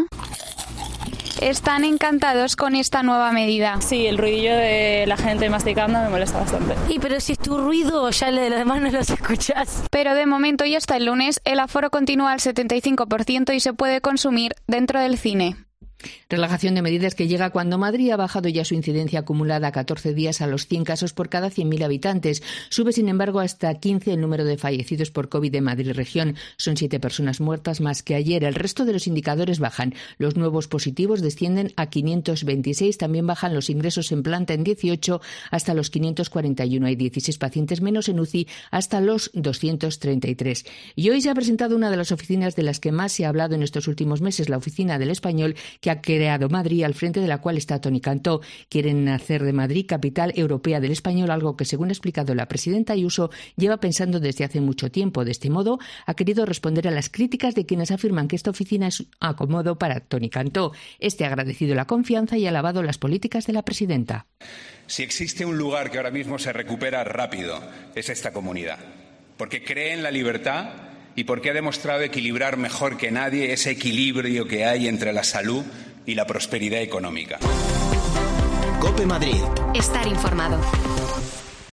están encantados con esta nueva medida. Sí, el ruidillo de la gente masticando me molesta bastante. Y pero si es tu ruido, ya de los demás no los escuchás. Pero de momento y hasta el lunes el aforo continúa al 75% y se puede consumir dentro del cine. Relajación de medidas que llega cuando Madrid ha bajado ya su incidencia acumulada a 14 días a los 100 casos por cada 100.000 habitantes. Sube, sin embargo, hasta 15 el número de fallecidos por COVID de Madrid región. Son 7 personas muertas más que ayer. El resto de los indicadores bajan. Los nuevos positivos descienden a 526. También bajan los ingresos en planta en 18 hasta los 541. Hay 16 pacientes menos en UCI hasta los 233. Y hoy se ha presentado una de las oficinas de las que más se ha hablado en estos últimos meses, la Oficina del Español, que ha creado Madrid, al frente de la cual está Toni Cantó. Quieren hacer de Madrid capital europea del español, algo que, según ha explicado la presidenta Ayuso, lleva pensando desde hace mucho tiempo. De este modo, ha querido responder a las críticas de quienes afirman que esta oficina es acomodo para Toni Cantó. Este ha agradecido la confianza y ha alabado las políticas de la presidenta. Si existe un lugar que ahora mismo se recupera rápido, es esta comunidad, porque cree en la libertad y porque ha demostrado equilibrar mejor que nadie ese equilibrio que hay entre la salud y la prosperidad económica. COPE Madrid. Estar informado.